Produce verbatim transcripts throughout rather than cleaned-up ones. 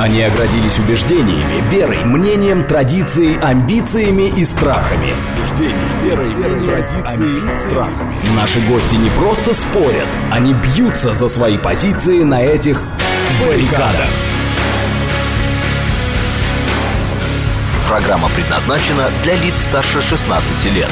Они оградились убеждениями, верой, мнением, традицией, амбициями и страхами. Убеждениями, верой, верой, традицией, страхами. Наши гости не просто спорят, они бьются за свои позиции на этих баррикадах. Программа предназначена для лиц старше шестнадцати лет.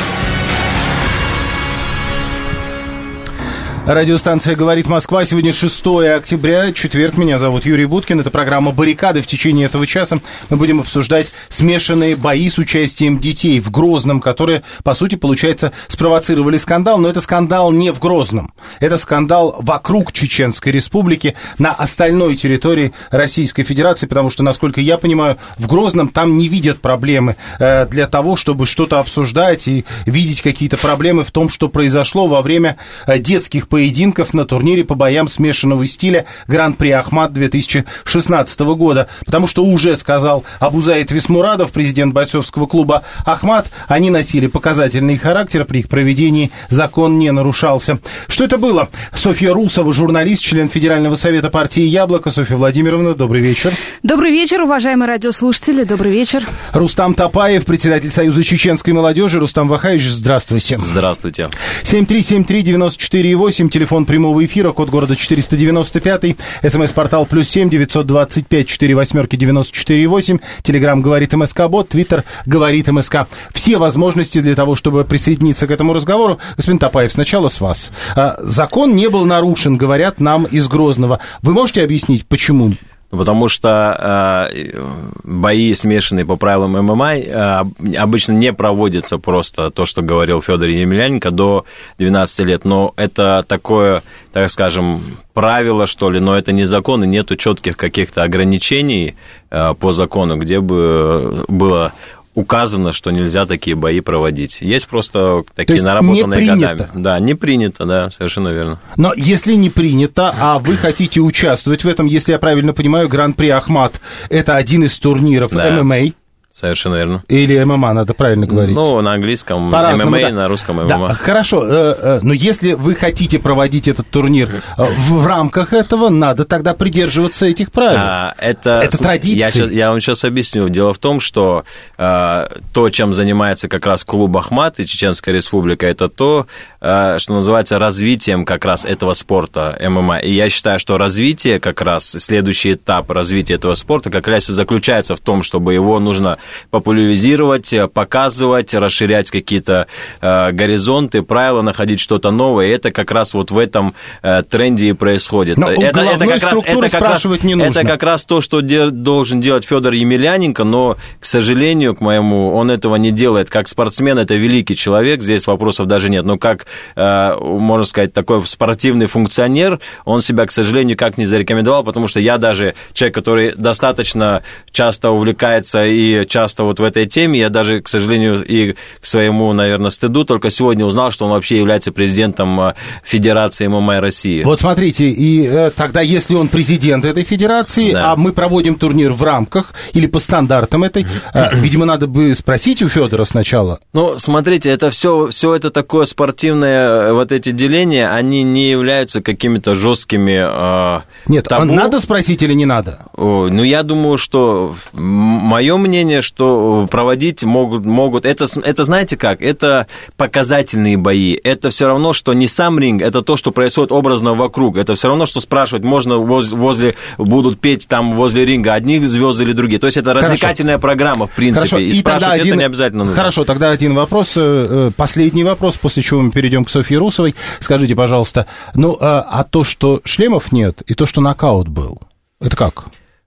Радиостанция «Говорит Москва». Сегодня шестое октября, четверг. Меня зовут Юрий Буткин. Это программа «Баррикады». В течение этого часа мы будем обсуждать смешанные бои с участием детей в Грозном, которые, по сути, получается, спровоцировали скандал. Но это скандал не в Грозном. Это скандал вокруг Чеченской Республики на остальной территории Российской Федерации, потому что, насколько я понимаю, в Грозном там не видят проблемы э, для того, чтобы что-то обсуждать и видеть какие-то проблемы в том, что произошло во время э, детских поединков. поединков на турнире по боям смешанного стиля Гран-при Ахмат две тысячи шестнадцатого года. Потому что уже сказал Абузаид Висмурадов, президент бойцовского клуба «Ахмат», они носили показательный характер, при их проведении закон не нарушался. Что это было? Софья Русова, журналист, член Федерального совета партии «Яблоко». Софья Владимировна, добрый вечер. Добрый вечер, уважаемые радиослушатели, добрый вечер. Рустам Топаев, председатель Союза чеченской молодежи. Рустам Вахаевич, здравствуйте. Здравствуйте. семь три семь три девяносто четыре восемь. Телефон прямого эфира, код города четыреста девяносто пять, смс-портал плюс семь девятьсот двадцать пять четыре восьмерки девяносто четыре восемь, телеграм говорит МСК-бот, твиттер говорит МСК. Все возможности для того, чтобы присоединиться к этому разговору. Господин Топаев, сначала с вас. Закон не был нарушен, говорят нам из Грозного. Вы можете объяснить, почему? Потому что э, бои, смешанные по правилам эм эм а, э, обычно не проводятся просто то, что говорил Федор Емельяненко, до двенадцати лет. Но это такое, так скажем, правило, что ли, но это не закон, и нету четких каких-то ограничений э, по закону, где бы было указано, что нельзя такие бои проводить. Есть просто такие есть наработанные не принято. годами. Да, не принято, да, совершенно верно. Но если не принято, а вы хотите участвовать в этом, если я правильно понимаю, Гран-при Ахмат – это один из турниров да. эм эм а. Совершенно верно. Или эм эм а, надо правильно говорить. Ну, на английском по-разному, эм эм а, да. на русском эм эм а. Да, хорошо, но если вы хотите проводить этот турнир в рамках этого, надо тогда придерживаться этих правил. А, это это традиция. Я, сейчас, я вам сейчас объясню. Дело в том, что а, то, чем занимается как раз клуб Ахмат и Чеченская Республика, это то, а, что называется развитием как раз этого спорта эм эм а. И я считаю, что развитие как раз, следующий этап развития этого спорта как раз и заключается в том, чтобы его нужно популяризировать, показывать, расширять какие-то э, горизонты, правила, находить что-то новое. И это как раз вот в этом э, тренде и происходит. Но это, это, как раз, это, как раз, не нужно. это как раз то, что де, должен делать Федор Емельяненко, но, к сожалению, к моему, он этого не делает. Как спортсмен, это великий человек, здесь вопросов даже нет. Но как, э, можно сказать, такой спортивный функционер, он себя, к сожалению, никак не зарекомендовал, потому что я даже человек, который достаточно часто увлекается и часто вот в этой теме, я даже, к сожалению, и к своему, наверное, стыду, только сегодня узнал, что он вообще является президентом Федерации эм эм а России. Вот смотрите, и э, тогда, если он президент этой федерации, да. а мы проводим турнир в рамках или по стандартам этой, э, видимо, надо бы спросить у Федора сначала. Ну, смотрите, это все, все это такое спортивное, вот эти деления, они не являются какими-то жесткими э, Нет, табу. Надо спросить или не надо? О, ну, я думаю, что мое мнение, что проводить могут, могут это, это, знаете как, это показательные бои, это все равно, что не сам ринг, это то, что происходит образно вокруг, это все равно, что спрашивать можно возле, возле будут петь там возле ринга одни звезды или другие, то есть это развлекательная Хорошо. программа, в принципе, Хорошо. и, и спрашивать один... это не обязательно нужно. Хорошо, тогда один вопрос, последний вопрос, после чего мы перейдем к Софье Русовой, скажите, пожалуйста, ну, а то, что шлемов нет, и то, что нокаут был, это как?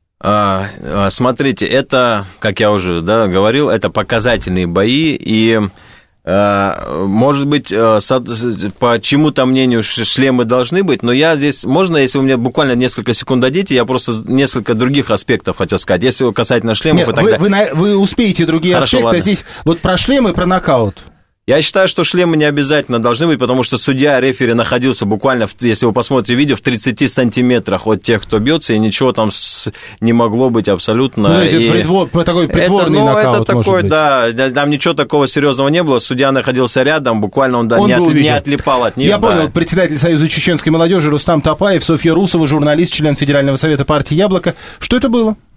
Смотрите, это, как я уже да, говорил, это показательные бои, и, может быть, по чему-то мнению шлемы должны быть, но я здесь, можно, если вы мне буквально несколько секунд дадите, я просто несколько других аспектов хотел сказать, если касательно шлемов. Нет, и так вы, далее. вы, вы успеете другие Хорошо, аспекты, ладно. а здесь вот про шлемы и про нокаут. Я считаю, что шлемы не обязательно должны быть, потому что судья, рефери находился буквально, если вы посмотрите видео, в тридцати сантиметрах от тех, кто бьется, и ничего там с... не могло быть абсолютно. Ну, и... притвор... такой притворный это, ну, нокаут, это такой, быть. да, там ничего такого серьезного не было, судья находился рядом, буквально он, да, он не, от... не отлипал от них. Я да. понял, председатель Союза чеченской молодежи Рустам Топаев, Софья Русова, журналист, член Федерального совета партии «Яблоко». Что это было?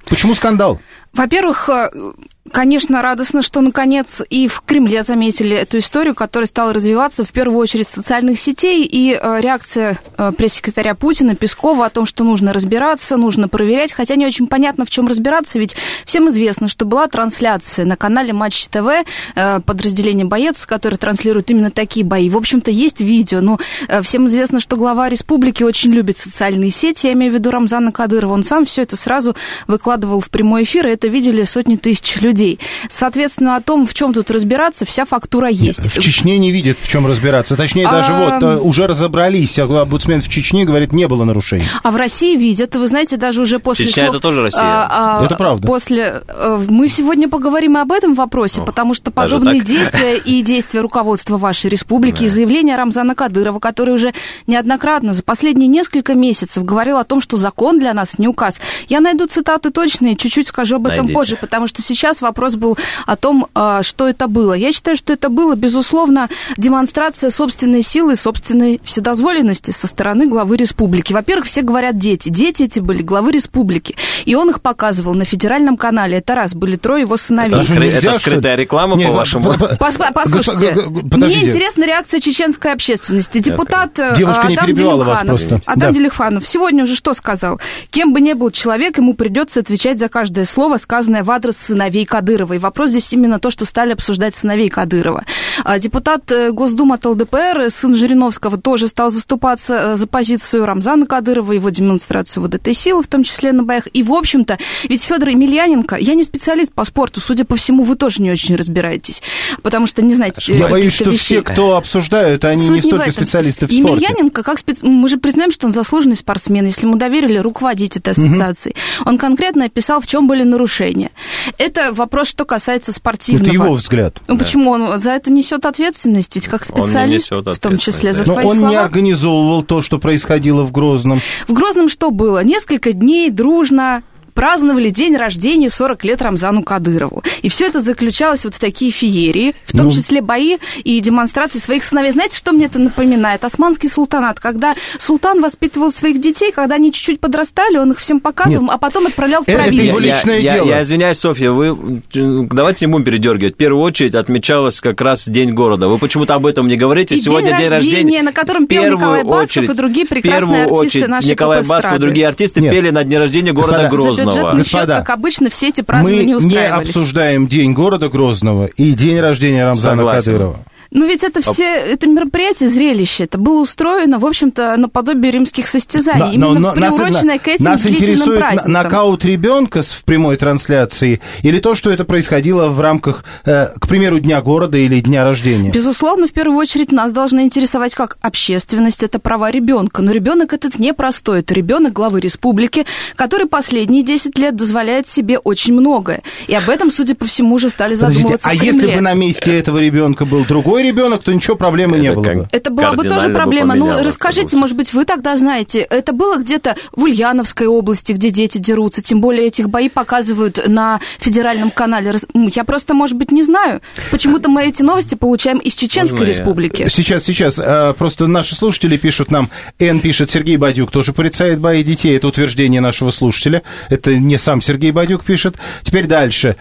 Почему скандал? Во-первых, конечно, радостно, что, наконец, и в Кремле заметили эту историю, которая стала развиваться в первую очередь с социальных сетей, и реакция пресс-секретаря Путина, Пескова, о том, что нужно разбираться, нужно проверять, хотя не очень понятно, в чем разбираться, ведь всем известно, что была трансляция на канале Матч ТВ, подразделение «Боец», которое транслирует именно такие бои. В общем-то, есть видео, но всем известно, что глава республики очень любит социальные сети, я имею в виду Рамзана Кадырова, он сам все это сразу выкладывал в прямой эфир, и это видели сотни тысяч людей. Соответственно, о том, в чем тут разбираться, вся фактура есть. В Чечне не видят, в чем разбираться. Точнее, даже а... вот уже разобрались. Омбудсмен в Чечне говорит, не было нарушений. А в России видят. Вы знаете, даже уже после Чечня слов... это тоже Россия. А, а, это правда. После... Мы сегодня поговорим об этом вопросе, Ох, потому что подобные действия и действия руководства вашей республики, да. и заявления Рамзана Кадырова, который уже неоднократно за последние несколько месяцев говорил о том, что закон для нас не указ. Я найду цитаты точные, чуть-чуть скажу об этом Найдите. позже, потому что сейчас вопрос был о том, что это было. Я считаю, что это было, безусловно, демонстрация собственной силы, собственной вседозволенности со стороны главы республики. Во-первых, все говорят дети. Дети эти были главы республики. И он их показывал на федеральном канале. Это раз, были трое его сыновей. Это, скры... это скрытая реклама, Нет, по-вашему? Послушайте, мне интересна реакция чеченской общественности. Депутат Девушка не Адам перебивала вас просто. Адам да. Делиханов сегодня уже что сказал? Кем бы ни был человек, ему придется отвечать за каждое слово, сказанное в адрес сыновей Кадырова. И вопрос здесь именно то, что стали обсуждать сыновей Кадырова. Депутат Госдумы от ЛДПР, сын Жириновского, тоже стал заступаться за позицию Рамзана Кадырова, его демонстрацию вот этой силы, в том числе на боях. И, в общем-то, ведь Федор Емельяненко, я не специалист по спорту, судя по всему, вы тоже не очень разбираетесь, потому что не знаете... Я боюсь, что вещей. Все, кто обсуждают, они Суть не столько не специалисты в спорте. Емельяненко, как спец... мы же признаем, что он заслуженный спортсмен, если ему доверили руководить этой ассоциацией. Угу. Он конкретно описал, в чем были нарушения. Это вопрос, что касается спортивного. Это его взгляд. Ну, да. Почему он за это несет ответственность? Ведь как специалист, в том числе за да. свои Но он слова. не организовывал то, что происходило в Грозном. В Грозном что было? Несколько дней дружно праздновали день рождения сорок лет Рамзану Кадырову. И все это заключалось вот в такие феерии, в том ну... числе бои и демонстрации своих сыновей. Знаете, что мне это напоминает? Османский султанат, когда султан воспитывал своих детей, когда они чуть-чуть подрастали, он их всем показывал, Нет. а потом отправлял в провинцию. Это его личное я, дело. Я, я извиняюсь, Софья, вы давайте не будем передергивать. В первую очередь отмечалось как раз День города. Вы почему-то об этом не говорите. И Сегодня день, день рождения, рождения, на котором пел Николай Басков очередь, и другие прекрасные артисты нашей Николай Басков и другие артисты Нет. пели на дне рождения города Господа, Грозного. Господа, как обычно, все эти празднования мы устраивались. Мы не обсуждаем День города Грозного и день рождения Рамзана Согласен. Кадырова. Ну, ведь это все, это мероприятие, зрелище, это было устроено, в общем-то, наподобие римских состязаний, но, именно но, но, приуроченное нас, к этим нас длительным праздникам. Нас интересует нокаут ребенка в прямой трансляции или то, что это происходило в рамках, э, к примеру, Дня города или Дня рождения? Безусловно, в первую очередь нас должна интересовать как общественность, это права ребенка, но ребенок этот непростой, это ребенок главы республики, который последние десять лет дозволяет себе очень многое, и об этом, судя по всему, уже стали задумываться Подождите, в Кремле. А если бы на месте этого ребенка был другой ребенок, то ничего проблемы это не было бы. Это была бы тоже проблема. Ну, расскажите, может быть, вы тогда знаете, это было где-то в Ульяновской области, где дети дерутся, тем более этих бои показывают на федеральном канале. Я просто, может быть, не знаю. Почему-то мы эти новости получаем из Чеченской Можно республики. Я... Сейчас, сейчас. Просто наши слушатели пишут нам, Н пишет, Сергей Бадюк тоже порицает бои детей. Это утверждение нашего слушателя. Это не сам Сергей Бадюк пишет. Теперь дальше.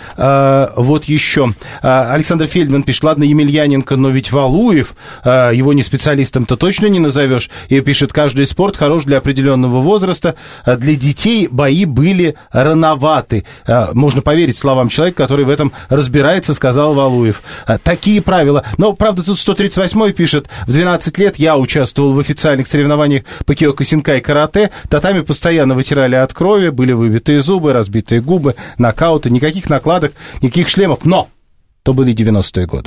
Вот еще. Александр Фельдман пишет, ладно, Емельяненко, но ведь Валуев, его не специалистом-то точно не назовешь, и пишет, каждый спорт хорош для определенного возраста, для детей бои были рановаты. Можно поверить словам человека, который в этом разбирается, сказал Валуев. Такие правила. Но, правда, тут сто тридцать восьмой пишет, в двенадцать лет я участвовал в официальных соревнованиях по киокусинкай карате, татами постоянно вытирали от крови, были выбитые зубы, разбитые губы, нокауты, никаких накладок, никаких шлемов, но то были девяностые годы.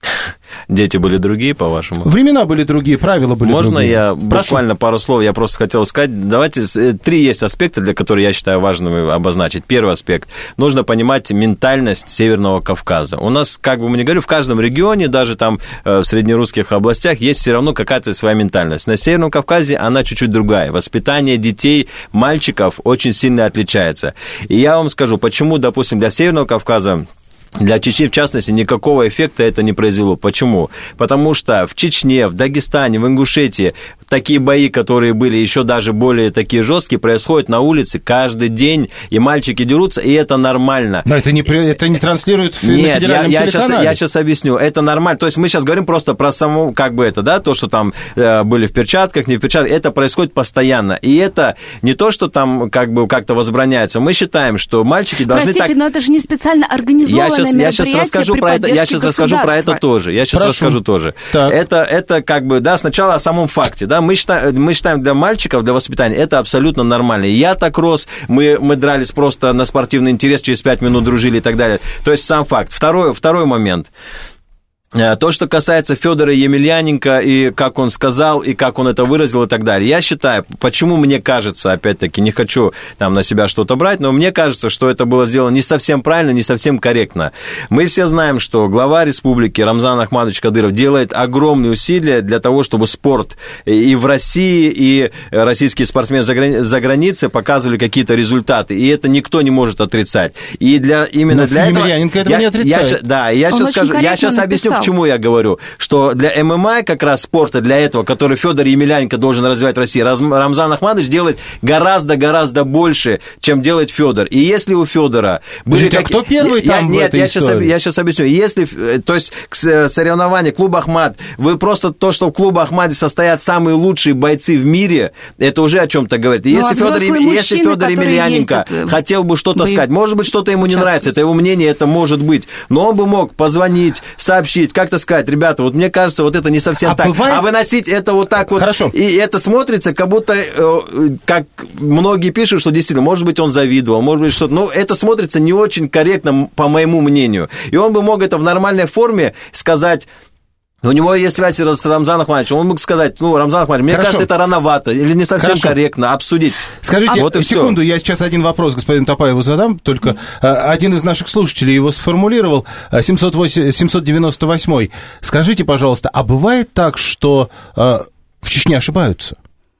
Дети были другие, по-вашему? Времена были другие, правила были Можно другие. Можно я Прошу. буквально пару слов, я просто хотел сказать. Давайте, три есть аспекта, для которых я считаю важным обозначить. Первый аспект. Нужно понимать ментальность Северного Кавказа. У нас, как бы мы ни говорили, в каждом регионе, даже там в среднерусских областях, есть все равно какая-то своя ментальность. На Северном Кавказе она чуть-чуть другая. Воспитание детей, мальчиков очень сильно отличается. И я вам скажу, почему, допустим, для Северного Кавказа, для Чечни, в частности, никакого эффекта это не произвело. Почему? Потому что в Чечне, в Дагестане, в Ингушетии такие бои, которые были еще даже более такие жесткие, происходят на улице каждый день, и мальчики дерутся, и это нормально. Но это не, это не транслирует в Нет, федеральном я, я телеканале. Сейчас, я сейчас объясню. Это нормально. То есть мы сейчас говорим просто про саму, как бы это, да, то, что там э, были в перчатках, не в перчатках, это происходит постоянно. И это не то, что там как бы как-то возбраняется. Мы считаем, что мальчики должны Простите, так... но это же не специально организованное я сейчас, мероприятие я сейчас расскажу при про это, я сейчас расскажу про это тоже. Я сейчас Прошу. расскажу тоже. Так. Это, это как бы, да, сначала о самом факте. Да, мы, считаем, мы считаем для мальчиков, для воспитания, это абсолютно нормально. И я так рос, мы, мы дрались просто на спортивный интерес, через пять минут дружили и так далее. То есть сам факт. Второй, второй момент. То, что касается Федора Емельяненко, и как он сказал, и как он это выразил, и так далее. Я считаю, почему мне кажется, опять-таки, не хочу там на себя что-то брать, но мне кажется, что это было сделано не совсем правильно, не совсем корректно. Мы все знаем, что глава республики Рамзан Ахматович Кадыров делает огромные усилия для того, чтобы спорт и в России, и российские спортсмены за границей показывали какие-то результаты, и это никто не может отрицать. И для, именно но для Емельяненко этого, этого я, не отрицает. Я, да, я он сейчас скажу, я сейчас написал. объясню, к чему я говорю, что для эм эм а как раз спорта, для этого, который Федор Емельяненко должен развивать в России, Рамзан Ахматович делает гораздо-гораздо больше, чем делает Федор. И если у Федора были... Как... А кто первый я, там Нет, в этой я истории? сейчас, я сейчас объясню. Если, то есть, соревнования клуба Ахмат, вы просто то, что в клубе Ахмате состоят самые лучшие бойцы в мире, это уже о чем-то говорит. И ну, если, а Федор, мужчины, если Федор Емельяненко хотел бы что-то бы сказать, может быть, что-то ему не нравится, это его мнение, это может быть, но он бы мог позвонить, сообщить, как-то сказать, ребята, вот мне кажется, вот это не совсем а так. Бывает... А выносить это вот так вот. Хорошо. И это смотрится, как будто, как многие пишут, что действительно, может быть, он завидовал, может быть, что-то. Но это смотрится не очень корректно, по моему мнению. И он бы мог это в нормальной форме сказать... У него есть связь с Рамзаном Ахматовичем. Он мог сказать, ну, Рамзан Ахматович, мне Хорошо. кажется, это рановато или не совсем Хорошо. корректно обсудить. Скажите, вот и секунду, все. Я сейчас один вопрос господину Топаеву задам, только mm. один из наших слушателей его сформулировал, семьсот девяносто восемь. Скажите, пожалуйста, а бывает так, что э, в Чечне ошибаются?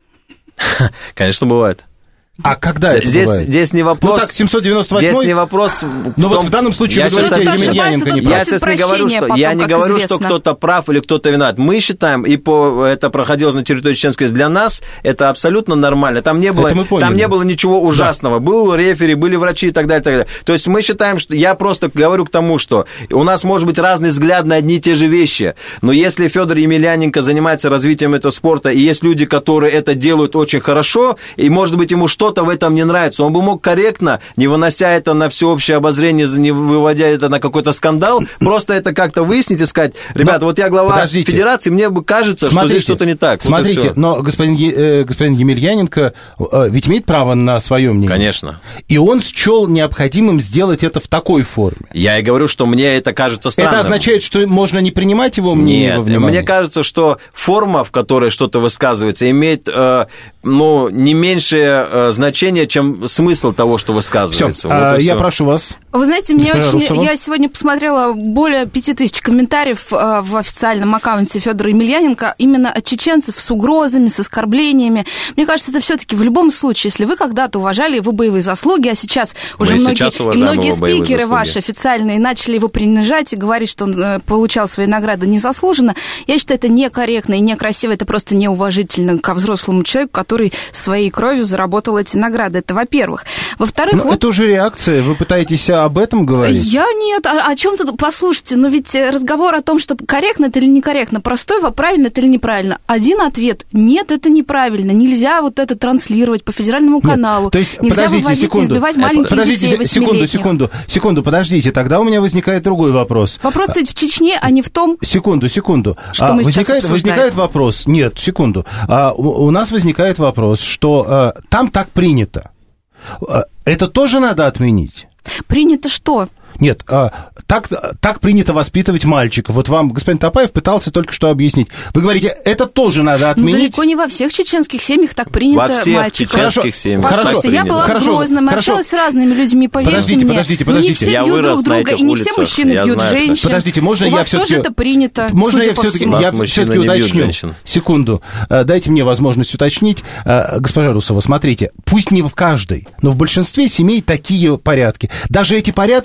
Конечно, бывает. А когда это здесь, бывает? Здесь не вопрос... Ну так, семьсот девяносто восемь... Здесь не вопрос... Ну вот в данном случае я вы говорите, сейчас... Емельяненко не прав. Я сейчас не говорю, что, потом, я не говорю что кто-то прав или кто-то виноват. Мы считаем, и по, это проходило на территории Чеченской, для нас это абсолютно нормально. Там не было, там не было ничего ужасного. Да. Был рефери, были врачи и так далее, и так далее. То есть мы считаем, что... Я просто говорю к тому, что у нас может быть разный взгляд на одни и те же вещи. Но если Федор Емельяненко занимается развитием этого спорта, и есть люди, которые это делают очень хорошо, и, может быть, ему что-то в этом не нравится, он бы мог корректно, не вынося это на всеобщее обозрение, не выводя это на какой-то скандал, просто это как-то выяснить и сказать, ребята, вот я глава подождите. Федерации, мне бы кажется, смотрите, что здесь что-то не так. Смотрите, вот но господин, э, господин Емельяненко э, ведь имеет право на свое мнение. Конечно. И он счел необходимым сделать это в такой форме. Я и говорю, что мне это кажется странным. Это означает, что можно не принимать его мнение Нет, во внимание? Мне кажется, что форма, в которой что-то высказывается, имеет э, ну, не меньшее э, значение, чем смысл того, что высказывается. Все, вот а, я все. прошу вас. Вы знаете, мне очень... Русова. Я сегодня посмотрела более пяти тысяч комментариев э, в официальном аккаунте Федора Емельяненко именно от чеченцев с угрозами, с оскорблениями. Мне кажется, это все-таки в любом случае, если вы когда-то уважали его боевые заслуги, а сейчас уже Мы многие, сейчас и многие спикеры заслуги. ваши официальные начали его принижать и говорить, что он э, получал свои награды незаслуженно, я считаю, это некорректно и некрасиво, это просто неуважительно ко взрослому человеку, который своей кровью заработал эти награды. Это во-первых. Во-вторых, Но вот... это уже реакция. Вы пытаетесь об этом говорить? Я нет. А о чем тут? Послушайте, но ведь разговор о том, что корректно это или некорректно, простой, правильно это или неправильно. Один ответ. Нет, это неправильно. Нельзя вот это транслировать по федеральному каналу. Нет, то есть, нельзя подождите выводить секунду. и избивать маленьких подождите, детей секунду, секунду, секунду, подождите. Тогда у меня возникает другой вопрос. Вопрос ведь в Чечне, а не в том... Секунду, секунду. Что а, мы возникает, возникает вопрос. Нет, секунду. А, у, у нас возникает вопрос, что а, там так принято. А, это тоже надо отменить? Принято что? Нет, а, так, так принято воспитывать мальчиков. Вот вам господин Топаев пытался только что объяснить. Вы говорите, это тоже надо отменить? Ну, далеко не во всех чеченских семьях так принято во всех мальчиков. чеченских семьях. Послушайте, я была хорошо, в Грозном, хорошо. общалась с разными людьми, поверьте подождите, мне. Подождите, Но подождите, не все я бьют друг друга, и не улицах. все мужчины я бьют знаю, женщин. что... Подождите, можно У я вас все-таки... тоже это принято, Можно я по все-таки, всему. я все-таки уточню? Секунду. Дайте мне возможность уточнить. Госпожа Русова, смотрите, пусть не в каждой, но в большинстве семей такие порядки. Даже эти порядки надо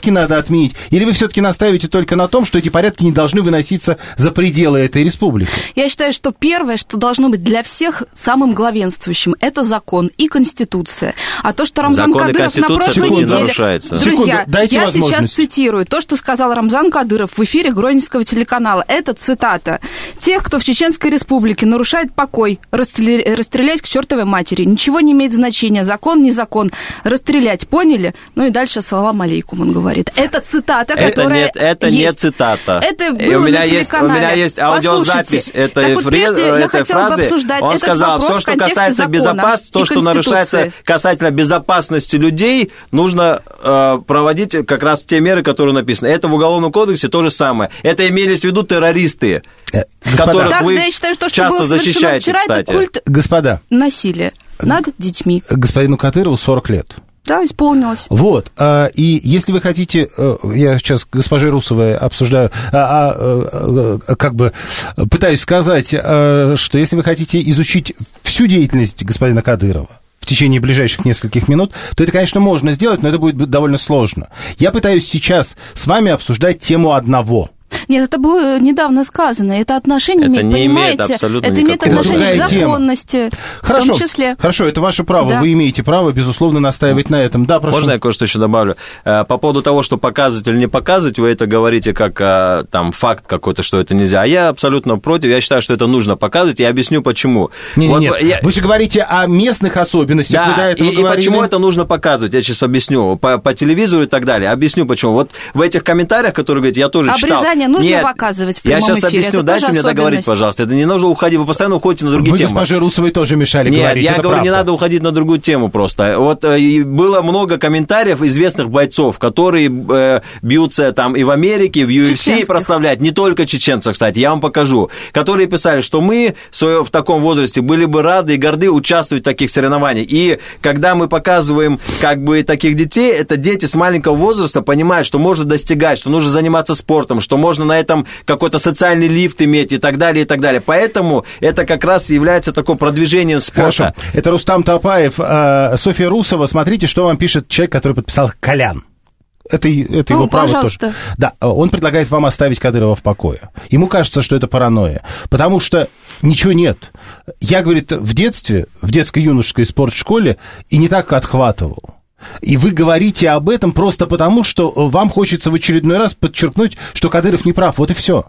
отменить? Или вы все-таки настаиваете только на том, что эти порядки не должны выноситься за пределы этой республики? Я считаю, что первое, что должно быть для всех самым главенствующим, это закон и Конституция. А то, что Рамзан закон Кадыров на прошлой Секунду. неделе... нарушается. Друзья, Секунду, дайте я возможность. сейчас цитирую то, что сказал Рамзан Кадыров в эфире Гродненского телеканала. Это цитата. «Тех, кто в Чеченской Республике нарушает покой, расстрелять, расстрелять к чертовой матери. Ничего не имеет значения. Закон, не закон. Расстрелять. Поняли?» Ну и дальше салам алейкум, он говорит. Это цитата, Это которая нет, это есть. не цитата. Это И было у меня на есть, телеканале. у меня есть аудиозапись Послушайте. этой, Так вот, фрез, прежде я этой хотела бы фразы. обсуждать Он этот сказал, вопрос все, в что контексте касается закона безопасности, то, и что Конституции. нарушается касательно безопасности людей, нужно э, проводить как раз те меры, которые написаны. Это в Уголовном кодексе то же самое. Это имелись в виду террористы, Э, которых Также вы я считаю, что, что часто было совершено защищаете, вчера, кстати. это культ Господа, насилия над детьми. господину Кадырову сорок лет. Да, исполнилось. Вот, а, и если вы хотите, э, я сейчас госпожей Русовой обсуждаю, а, а, а, как бы пытаюсь сказать, а, что если вы хотите изучить всю деятельность господина Кадырова в течение ближайших нескольких минут, то это, конечно, можно сделать, но это будет довольно сложно. Я пытаюсь сейчас с вами обсуждать тему одного. Нет, это было недавно сказано. Это отношение Это имеет, не имеет понимаете? абсолютно это имеет никакого отношение к отношения. законности, Хорошо, в том числе. Хорошо, это ваше право, Да. вы имеете право, безусловно, настаивать на этом. Да, прошу. Можно я кое-что еще добавлю? По поводу того, что показывать или не показывать, вы это говорите как там факт какой-то, что это нельзя. А я абсолютно против. Я считаю, что это нужно показывать, и я объясню, почему. Не, вот не, нет. я... Вы же говорите о местных особенностях. Вы до Да, этого и, и говорили. почему это нужно показывать, я сейчас объясню. По, по телевизору и так далее. Объясню, почему. Вот в этих комментариях, которые говорите, я тоже читал. Обрезание нужно Нет, показывать в я прямом сейчас эфире. объясню, Это дайте тоже мне договорить, особенность. пожалуйста. Это не нужно уходить, вы постоянно уходите на другие Вы темы. госпоже Русовой тоже мешали Нет, говорить, я это говорю, правда. не надо уходить на другую тему просто. Вот э, и было много комментариев известных бойцов, которые э, бьются там и в Америке, и в ю эф си Чеченских. прославляют, не только чеченцев, кстати, я вам покажу, которые писали, что мы в, своё- в таком возрасте были бы рады и горды участвовать в таких соревнованиях. И когда мы показываем как бы таких детей, это дети с маленького возраста понимают, что можно достигать, что нужно заниматься спортом, что можно на этом какой-то социальный лифт иметь и так далее, и так далее. Поэтому это как раз является таким продвижением спорта. Хорошо. Это Рустам Топаев, э, Софья Русова. Смотрите, что вам пишет человек, который подписал Колян. Это, это Ну, его право пожалуйста. тоже. Да, он предлагает вам оставить Кадырова в покое. Ему кажется, что это паранойя. Потому что ничего нет. Я, говорит, в детстве, в детско-юношеской спортшколе и не так отхватывал. И вы говорите об этом просто потому, что вам хочется в очередной раз подчеркнуть, что Кадыров не прав. Вот и все.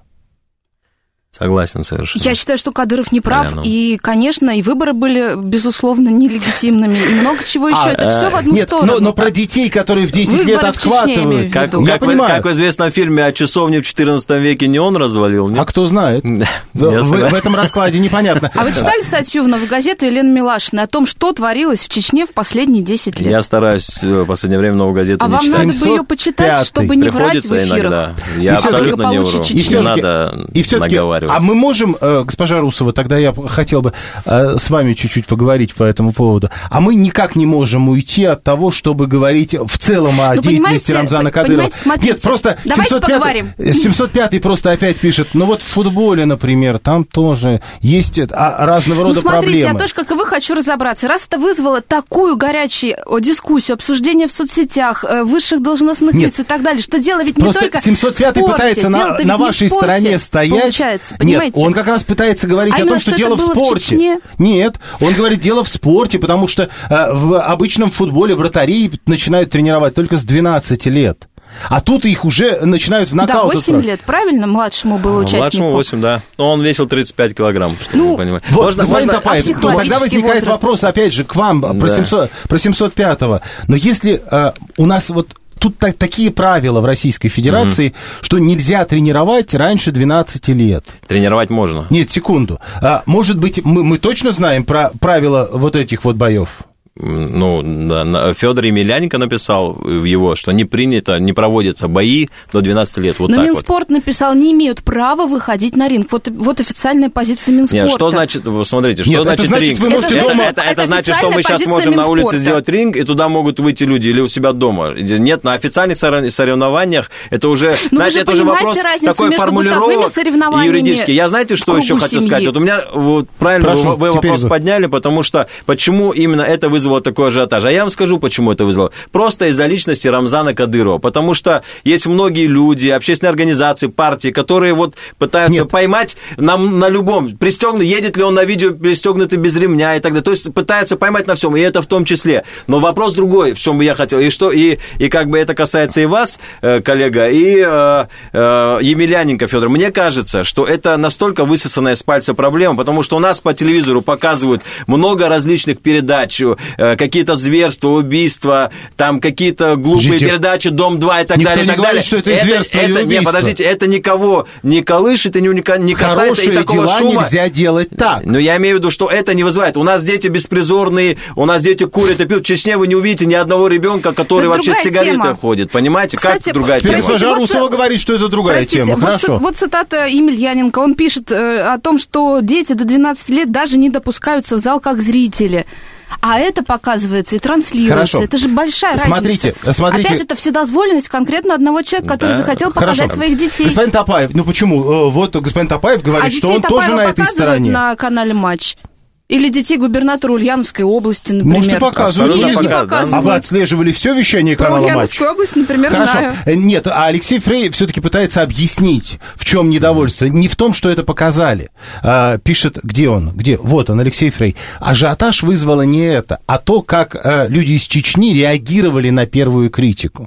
Согласен совершенно. Я считаю, что Кадыров не прав, Коляном. и, конечно, и выборы были, безусловно, нелегитимными, и много чего еще. А, это все в одну Нет, сторону. но, но про детей, которые в десять Выборы лет в Чечне, я имею отхватывают. в Как, виду. Я как, в, понимаю. как в известном фильме о часовне в четырнадцатом веке не он развалил, нет? А кто знает? Да, В, я в- согласен. в этом раскладе непонятно. А вы читали статью в «Новой газете» Елены Милашиной о том, что творилось в Чечне в последние десять лет? Я стараюсь в последнее время новую газету А не вам читать. надо бы ее почитать, семьсот пятый. чтобы не врать в Приходится эфирах. иногда. Я И всё-таки абсолютно не благополучие вру. Чечни. И все-таки, Не надо и все-таки, наговаривать. а мы можем, э, госпожа Русова, тогда я хотел бы э, с вами чуть-чуть поговорить по этому поводу, а мы никак не можем уйти от того, чтобы говорить в целом о Ну, деятельности понимаете, Рамзана Кадырова. понимаете, смотрите. Нет, просто Давайте семьсот пятый, поговорим. семьсот пятый просто опять пишет, ну вот в футболе, например, там тоже есть а, разного Ну, рода смотрите, проблемы. я тоже, как и вы, хочу разобраться. Раз это вызвало такую горячую о, дискуссию, обсуждение в соцсетях, э, высших должностных Нет. лиц и так далее, что дело ведь не Просто только семьсот пятый в спорте. пытается на, Дело-то ведь на не в вашей спорте, стороне стоять. получается, Нет, понимаете? он как раз пытается говорить А о именно, том, что, что дело это в было в спорте. Чечне? Нет, он говорит, дело в спорте, потому что э, в обычном футболе вратари начинают тренировать только с двенадцати лет. А тут их уже начинают в Да, нокаут восемь устраивать. лет, правильно, младшему было участнику? Младшему восемь, да. Но он весил тридцать пять килограмм, чтобы Ну, вы понимали. Вот, Можно- господин можно- Топаев, а то тогда психологический возникает возраст? вопрос, опять же, к вам про, Да. семьсот, про семьсот пятого. Но если э, у нас вот тут так, такие правила в Российской Федерации, что нельзя тренировать раньше двенадцати лет. Тренировать можно. Нет, секунду. А, может быть, мы, мы точно знаем про правила вот этих вот боев? Ну, да, Федор Емельяненко написал в его, что не принято, не проводятся бои до двенадцати лет. Вот Но так вот. Минспорт написал, не имеют права выходить на ринг. Вот, вот официальная позиция Минспорта. Нет, что значит, вы смотрите, что Нет, это значит, значит, ринг? вы можете это, дома- это, это, Это значит, что мы официальная сейчас позиция можем на улице Минспорта. сделать ринг, и туда могут выйти люди, или у себя дома. Нет, на официальных сорев- соревнованиях это уже, Ну, вы знаете, же это уже понимаете вопрос разницу такой между формулировок бытовыми соревнованиями юридический. Я знаете, что в еще кругу хотел семьи? сказать? Вот у меня вот правильно Прошу, вы, вы теперь вопрос вы. подняли, потому что почему именно это вызвало вызвало такой ажиотаж. А я вам скажу, почему это вызвало. Просто из-за личности Рамзана Кадырова. Потому что есть многие люди, общественные организации, партии, которые вот пытаются Нет. поймать на, на любом, пристегнут, едет ли он на видео пристегнутый без ремня и так далее. То есть пытаются поймать на всем, и это в том числе. Но вопрос другой, в чем бы я хотел. И что, и, и как бы это касается и вас, коллега, и э, э, Емельяненко Федор. Мне кажется, что это настолько высосанная с пальца проблема, потому что у нас по телевизору показывают много различных передач, э, какие-то зверства, убийства, там какие-то глупые Жите. передачи, Дом-два и так Никто далее. не и так говорит, далее. что это, это зверство это, или убийство. Не, подождите, это никого не колышет и не, не касается Хорошие и такого дела шума. Нельзя делать так. Но я имею в виду, что это не вызывает. У нас дети беспризорные, у нас дети курят и пьют. В Чечне вы не увидите ни одного ребенка, который это вообще с сигаретой тема. ходит. Понимаете? Кстати, как другая тема? Простите, Госпожа вот, Русова говорит, что это другая простите, тема. Вот, Хорошо. Вот цитата Емельяненко. Он пишет э, о том, что дети до двенадцати лет даже не допускаются в зал как зрители. А это показывается и транслируется. Хорошо. Это же большая смотрите, разница. Смотрите. Опять это вседозволенность конкретно одного человека, который да. захотел показать Хорошо. своих детей. Господин Топаев, ну почему? Вот господин Топаев говорит, а что он Топаева тоже на этой стороне. На канале «Матч». Или детей губернатора Ульяновской области, например. Может, и показывают. Нет, не показ, показывают. А вы отслеживали все вещание Про канала «Матч»? Ульяновскую область, например, Хорошо. знаю. Нет, а Алексей Фрей все-таки пытается объяснить, в чем недовольство. Не в том, что это показали. А, пишет, где он? Где? Вот он, Алексей Фрей. Ажиотаж вызвало не это, а то, как а, люди из Чечни реагировали на первую критику.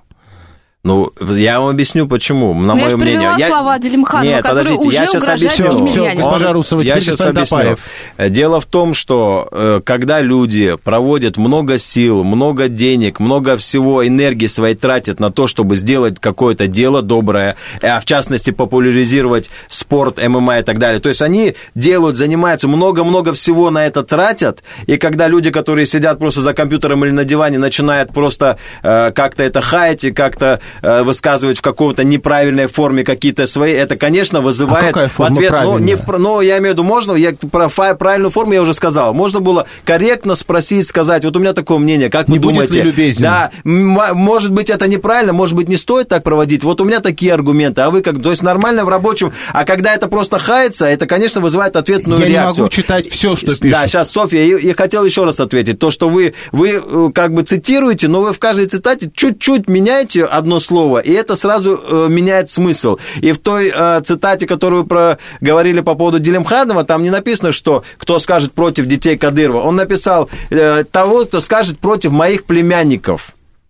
Ну, я вам объясню, почему, на Но мое я мнение. Я слова Делимханова, Нет, которые подождите, уже я сейчас угрожают объясню. Все, госпожа Русова, я теперь сейчас господин объясню. Топаев. Дело в том, что когда люди проводят много сил, много денег, много всего энергии своей тратят на то, чтобы сделать какое-то дело доброе, а в частности популяризировать спорт, эм эм а и так далее, то есть они делают, занимаются, много-много всего на это тратят, и когда люди, которые сидят просто за компьютером или на диване, начинают просто э, как-то это хаять и как-то э, высказывать в какой-то неправильной форме какие-то свои, это, конечно, вызывает а какая форма ответ. правильная? Ну, не в, ну, я имею в виду, можно, я про правильную форму я уже сказал, можно было корректно спросить, сказать, вот у меня такое мнение, как не вы думаете? Будет ли любезен? Да, м- может быть, это неправильно, может быть, не стоит так проводить, вот у меня такие аргументы, а вы как, то есть нормально в рабочем, а когда это просто хается, это, конечно, вызывает ответную я реакцию. Я не могу читать все, что пишут. Да, сейчас, Софья, я, я хотел еще раз ответить, то, что вы, вы как бы цитируете, но вы в каждой цитате чуть-чуть меняете одно слово, и это сразу э, меняет смысл. И в той э, цитате, которую вы про, говорили по поводу Делимханова, там не написано, что кто скажет против детей Кадырова. Он написал э, того, кто скажет против моих племянников.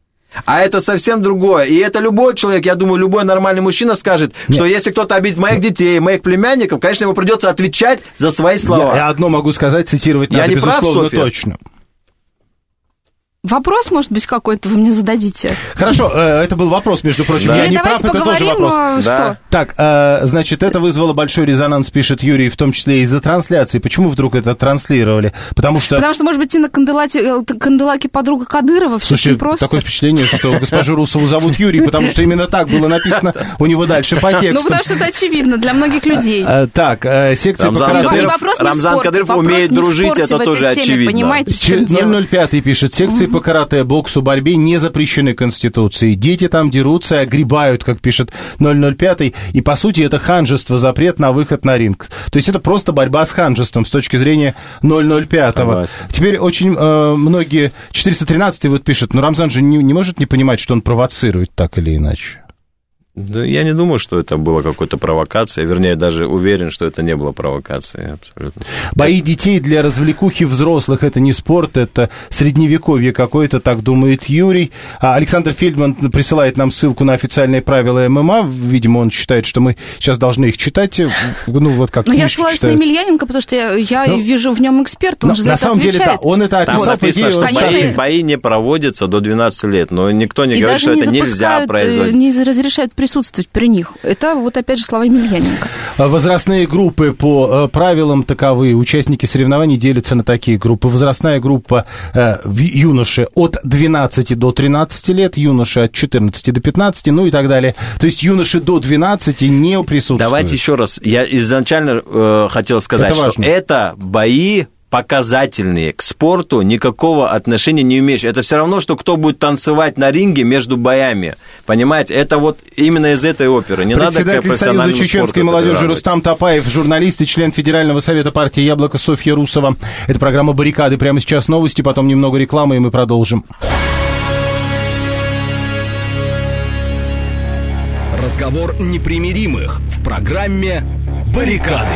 А это совсем другое. И это любой человек, я думаю, любой нормальный мужчина скажет, Нет. что если кто-то обидит моих детей, моих племянников, конечно, ему придется отвечать за свои слова. Я, я одно могу сказать, цитировать надо, я не безусловно, прав, Софья? точно. Вопрос, может быть, какой-то вы мне зададите? Хорошо, это был вопрос, между прочим. Да. Я Или не прав, это тоже вопрос. Да. Что? Так, значит, это вызвало большой резонанс, пишет Юрий, в том числе из-за трансляции. Почему вдруг это транслировали? Потому что... Потому что, может быть, Тина Канделаки, Канделаки подруга Кадырова, все Слушайте, очень просто. Такое впечатление, что госпожу Русову зовут Юрий, потому что именно так было написано у него дальше по тексту. Ну, потому что это очевидно для многих людей. Так, секция по карате. Рамзан Кадыров умеет дружить, это тоже очевидно. Понимаете, в чем дело? ноль ноль пять пишет, секции по карате, боксу, борьбе не запрещены Конституцией. Дети там дерутся и огребают, как пишет ноль ноль пять. И, по сути, это ханжество, запрет на выход на ринг. То есть это просто борьба с ханжеством с точки зрения ноль ноль пять. Теперь очень э, многие... четыреста тринадцать вот пишет, но Рамзан же не, не может не понимать, что он провоцирует так или иначе. Да, я не думаю, что это была какой-то провокация. Вернее, даже уверен, что это не было провокацией. Абсолютно. Бои детей для развлекухи взрослых – это не спорт, это средневековье какое-то, так думает Юрий. А Александр Фельдман присылает нам ссылку на официальные правила эм эм а. Видимо, он считает, что мы сейчас должны их читать. Ну, вот как Но я ссылаюсь на Емельяненко, потому что я, я ну, вижу в нем эксперта, он ну, же за на это самом отвечает. деле, да, он это описал. Там написано, что бои, бои не проводятся до двенадцати лет, но никто не и говорит, что не это нельзя производить. Не разрешают присутствовать при них. Это вот опять же слова Емельяненко. Возрастные группы по правилам таковы. Участники соревнований делятся на такие группы. Возрастная группа э, юноши от двенадцати до тринадцати лет, юноши от четырнадцати до пятнадцати, ну и так далее. То есть юноши до двенадцати не присутствуют. Давайте еще раз. Я изначально э, хотел сказать, это что это бои показательные, к спорту никакого отношения не имеешь. Это все равно, что кто будет танцевать на ринге между боями. Понимаете? Это вот именно из этой оперы. Не надо к Председатель Союза чеченской молодежи Рустам Топаев, журналист и член Федерального совета партии «Яблоко» Софья Русова. Это программа «Баррикады». Прямо сейчас новости, потом немного рекламы, и мы продолжим. Разговор непримиримых в программе «Баррикады».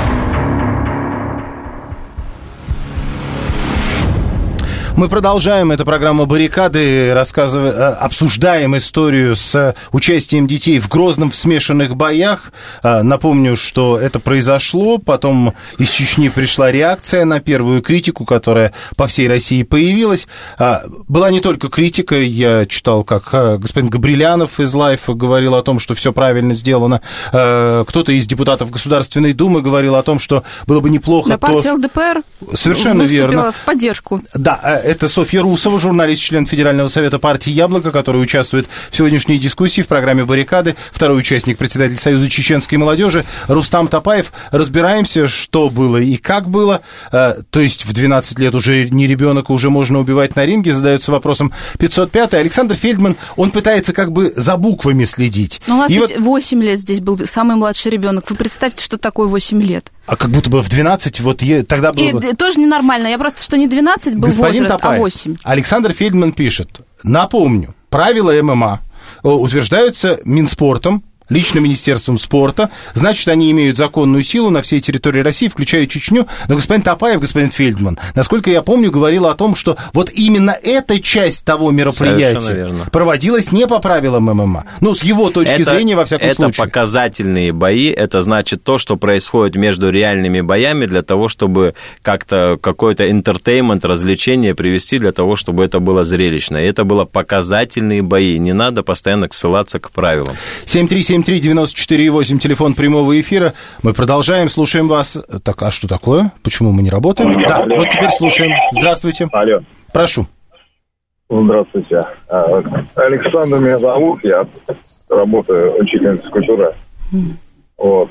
Мы продолжаем. Это программа «Баррикады». Рассказываем, обсуждаем историю с участием детей в Грозном в смешанных боях. Напомню, что это произошло. Потом из Чечни пришла реакция на первую критику, которая по всей России появилась. Была не только критика. Я читал, как господин Габрилянов из Лайфа говорил о том, что все правильно сделано. Кто-то из депутатов Государственной Думы говорил о том, что было бы неплохо... Да, партия то... ЛДПР Совершенно выступила верно. в поддержку. Да, это Софья Русова, журналист, член Федерального совета партии «Яблоко», который участвует в сегодняшней дискуссии в программе «Баррикады». Второй участник, председатель Союза чеченской молодежи Рустам Топаев. Разбираемся, что было и как было. То есть в двенадцать лет уже не ребенок, уже можно убивать на ринге. Задается вопросом пятьсот пятый. Александр Фельдман, он пытается как бы за буквами следить. Но у нас и ведь вот... восемь лет здесь был самый младший ребенок. Вы представьте, что такое восемь лет. А как будто бы в двенадцать, вот е... тогда было И бы... тоже ненормально. Я просто, что не двенадцать был Господин возраст, Топаев, а восемь. Александр Фельдман пишет. Напомню, правила ММА утверждаются Минспортом, лично Министерством спорта, значит, они имеют законную силу на всей территории России, включая Чечню. Но господин Топаев, господин Фельдман, насколько я помню, говорил о том, что вот именно эта часть того мероприятия проводилась не по правилам ММА. Ну, с его точки это, зрения, во всяком это случае. Это показательные бои, это значит то, что происходит между реальными боями для того, чтобы как-то какой-то интертеймент, развлечение привести для того, чтобы это было зрелищно. И это было показательные бои, не надо постоянно ссылаться к правилам. семь три семь три девяносто четыре восемь, телефон прямого эфира. Мы продолжаем, слушаем вас. Так, а что такое? Почему мы не работаем? Да, алло. Вот теперь слушаем. Здравствуйте. Алло. Прошу. Здравствуйте. Александр меня зовут, я работаю учителем физкультуры. Вот.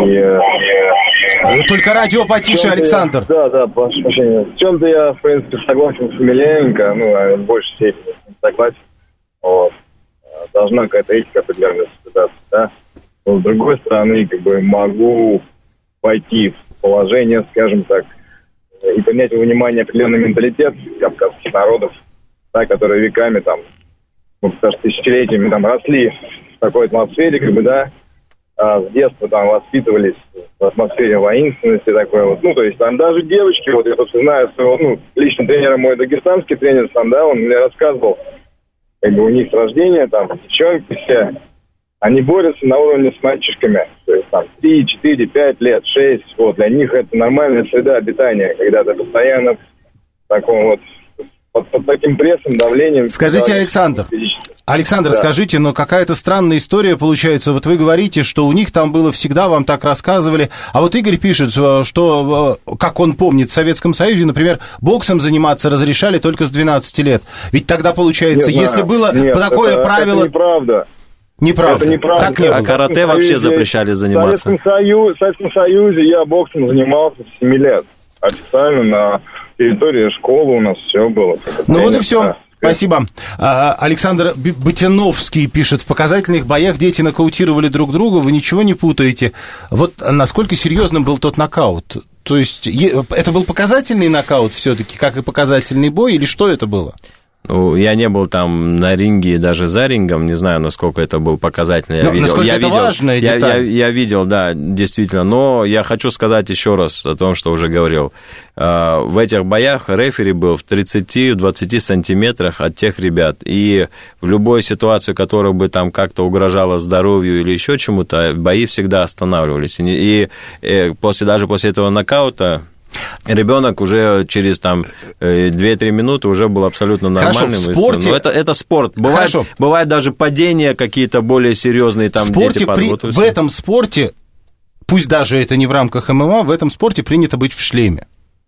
И... Только радио потише, Александр. Я... Да, да, прошу прощения. В чем-то я, в принципе, согласен с Емельяненко, ну, в большей степени согласен. Вот. Должна какая-то этика определенная соблюдаться, да. Но, с другой стороны, как бы могу пойти в положение, скажем так, и принять во внимание определенный менталитет кавказских народов, да, которые веками там, вот, даже тысячелетиями там росли в такой атмосфере, как бы, да, а с детства там воспитывались в атмосфере воинственности такой вот. Ну, то есть там даже девочки, вот я просто знаю своего, ну, лично тренера мой, дагестанский тренер сам, да, он мне рассказывал, как бы у них с рождения, там, девчонки все, они борются на уровне с мальчишками, то есть там три, четыре, пять лет, шесть, вот, для них это нормальная среда обитания, когда ты постоянно в таком вот, под, под таким прессом, давлением. Скажите, да, Александр, Александр, да. Скажите, но какая-то странная история получается, вот вы говорите, что у них там было всегда, вам так рассказывали, а вот Игорь пишет, что, как он помнит, в Советском Союзе, например, боксом заниматься разрешали только с двенадцати лет, ведь тогда, получается, нет, если было нет, такое это, правило... Это неправда. Неправда. Это неправда. Так не было. А карате вообще запрещали заниматься. В Советском Союзе, в Советском Союзе я боксом занимался с семи лет, официально на территории школы у нас все было. Ну вот и все. Спасибо. Александр Ботяновский пишет, в показательных боях дети нокаутировали друг друга, вы ничего не путаете. Вот насколько серьезным был тот нокаут? То есть это был показательный нокаут все-таки, как и показательный бой, или что это было? Ну, я не был там на ринге и даже за рингом, не знаю, насколько это был показательный. Я но, видел, насколько я это видел, важная я, деталь. Я, я видел, да, действительно. Но я хочу сказать еще раз о том, что уже говорил. В этих боях рефери был в тридцати-двадцати сантиметрах от тех ребят. И в любой ситуации, которая бы там как-то угрожала здоровью или еще чему-то, бои всегда останавливались. И, и после, даже после этого нокаута ребенок уже через там две-три минуты уже был абсолютно нормальным. Хорошо, в спорте... Но это, это спорт. Бывает, бывает даже падения какие-то более серьезные. Там, в, спорте дети при... вот в этом спорте, пусть даже это не в рамках ММА, в этом спорте принято быть в шлеме.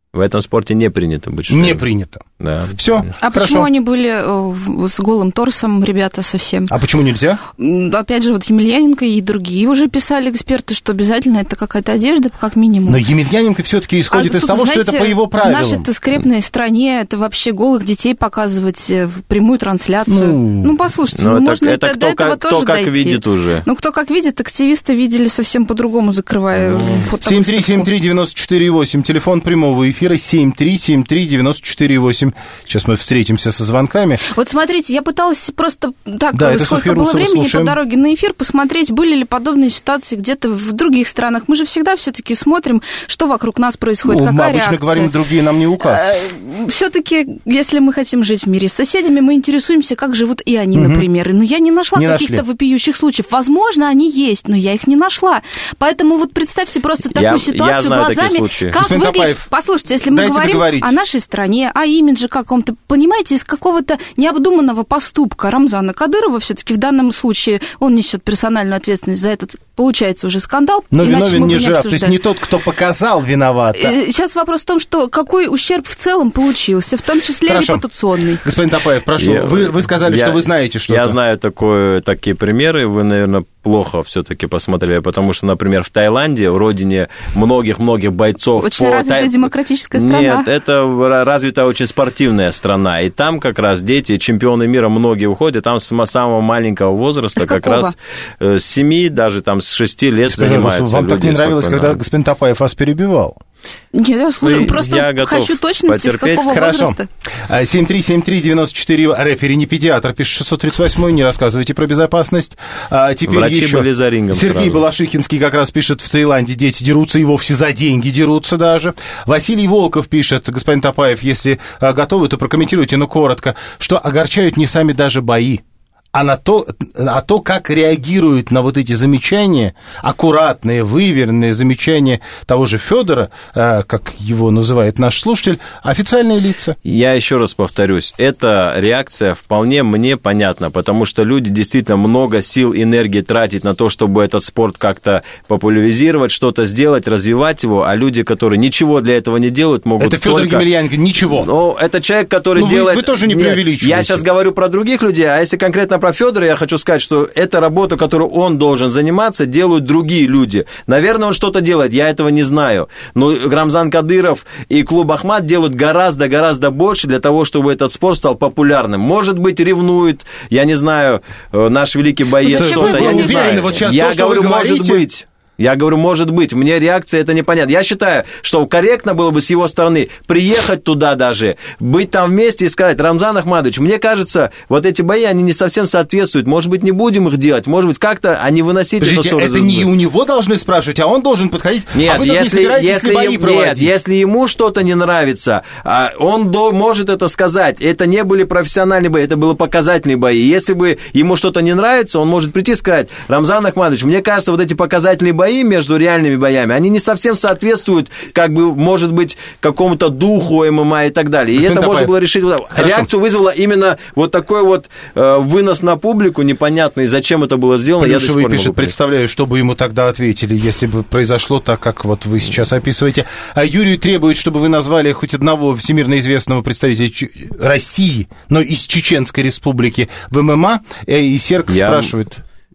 В этом спорте не принято быть. Не принято. Да. Все. А хорошо. почему они были с голым торсом, ребята, совсем? А почему нельзя? Опять же, вот Емельяненко и другие уже писали эксперты, что обязательно это какая-то одежда, как минимум. Но Емельяненко все-таки исходит а из тут, того, знаете, что это по его правилам. В нашей-то скрепной стране это вообще голых детей показывать в прямую трансляцию. Ну, ну послушайте, ну, ну, это, можно это это, кто, до этого как, тоже кто как дойти. видит уже. Ну, кто как видит, активисты видели совсем по-другому, закрывая фотовыставку. семь три семь три девять четыре восемь, телефон прямого эфира семь три семь три девять четыре восемь. Сейчас мы встретимся со звонками. Вот смотрите, я пыталась просто так, да, сколько было времени слушаем. По дороге на эфир, посмотреть, были ли подобные ситуации где-то в других странах. Мы же всегда все-таки смотрим, что вокруг нас происходит, ну, какая мы обычно реакция. говорим, другие нам не указ. Все-таки, если мы хотим жить в мире с соседями, мы интересуемся, как живут и они, угу. например. Но я не нашла не каких-то нашли. вопиющих случаев. Возможно, они есть, но я их не нашла. Поэтому вот представьте просто такую я, ситуацию я глазами. Как выглядит... Послушайте, если мы говорим договорить. о нашей стране, о имидже каком-то, понимаете, из какого-то необдуманного поступка Рамзана Кадырова, все-таки в данном случае он несет персональную ответственность за этот, получается, уже скандал. Но виновен не жираф, то есть не тот, кто показал, виноват. Сейчас вопрос в том, что какой ущерб в целом получился, в том числе Хорошо. репутационный. Господин Топаев, прошу, я, вы, вы сказали, я, что вы знаете что-то. Я знаю такое, такие примеры, вы, наверное, плохо все-таки посмотрели, потому что, например, в Таиланде, в родине многих-многих бойцов... Очень по... развитая Тай... демократическая страна. Нет, это развитая очень спортивная страна, и там как раз дети, чемпионы мира, многие уходят, там с самого маленького возраста, с как какого? раз с семи, даже там с шести лет Скажи, занимаются. Вам люди так не нравилось, спокойно. когда господин Топаев вас перебивал? Нет, я слушаю, Ну, просто я хочу точности, потерпеть. с какого Хорошо. возраста. семь три семь три девять четыре, рефери не педиатр, пишет шестьсот тридцать восемь, не рассказывайте про безопасность. А теперь Врачи еще были за рингом Сергей сразу. Балашихинский как раз пишет, в Таиланде дети дерутся и вовсе за деньги дерутся даже. Василий Волков пишет, господин Топаев, если а, готовы, то прокомментируйте, но коротко, что огорчают не сами даже бои, а на то, а то, как реагируют на вот эти замечания, аккуратные, выверенные замечания того же Федора, как его называет наш слушатель, официальные лица. Я еще раз повторюсь, эта реакция вполне мне понятна, потому что люди действительно много сил, энергии тратят на то, чтобы этот спорт как-то популяризировать, что-то сделать, развивать его, а люди, которые ничего для этого не делают, могут это Федор только... Емельяненко, ничего. Ну, это человек, который ну, делает... Вы, вы тоже не преувеличиваете. Нет, я сейчас говорю про других людей, а если конкретно про Федора, я хочу сказать, что эта работа, которую он должен заниматься, делают другие люди. Наверное, он что-то делает, я этого не знаю. Но Рамзан Кадыров и клуб «Ахмат» делают гораздо-гораздо больше для того, чтобы этот спорт стал популярным. Может быть, ревнует, я не знаю, наш великий боец, что-то, я не знаю. Вот я то, говорю, может говорите... быть... Я говорю, может быть, мне реакция это непонятна. Я считаю, что корректно было бы с его стороны приехать туда даже, быть там вместе и сказать: Рамзан Ахматович, мне кажется, вот эти бои, они не совсем соответствуют. Может быть, не будем их делать, может быть, как-то они выносить Подождите, эту ссору. Это не у него должны спрашивать, а он должен подходить. Нет, а вы тут если, не собираетесь если, ли бои нет, проводить? если ему что-то не нравится, он до, может это сказать. Это не были профессиональные бои, это были показательные бои. Если бы ему что-то не нравится, он может прийти и сказать: Рамзан Ахматович, мне кажется, вот эти показательные бои между реальными боями, они не совсем соответствуют, как бы, может быть, какому-то духу ММА и так далее. И Господин это Топаев. можно было решить. Хорошо. Реакцию вызвало именно вот такой вот э, вынос на публику непонятный, зачем это было сделано. Плюшевый пишет, представляю, что бы ему тогда ответили, если бы произошло так, как вот вы сейчас описываете. А Юрий требует, чтобы вы назвали хоть одного всемирно известного представителя России, но из Чеченской Республики в ММА. И Серг Я... спрашивает...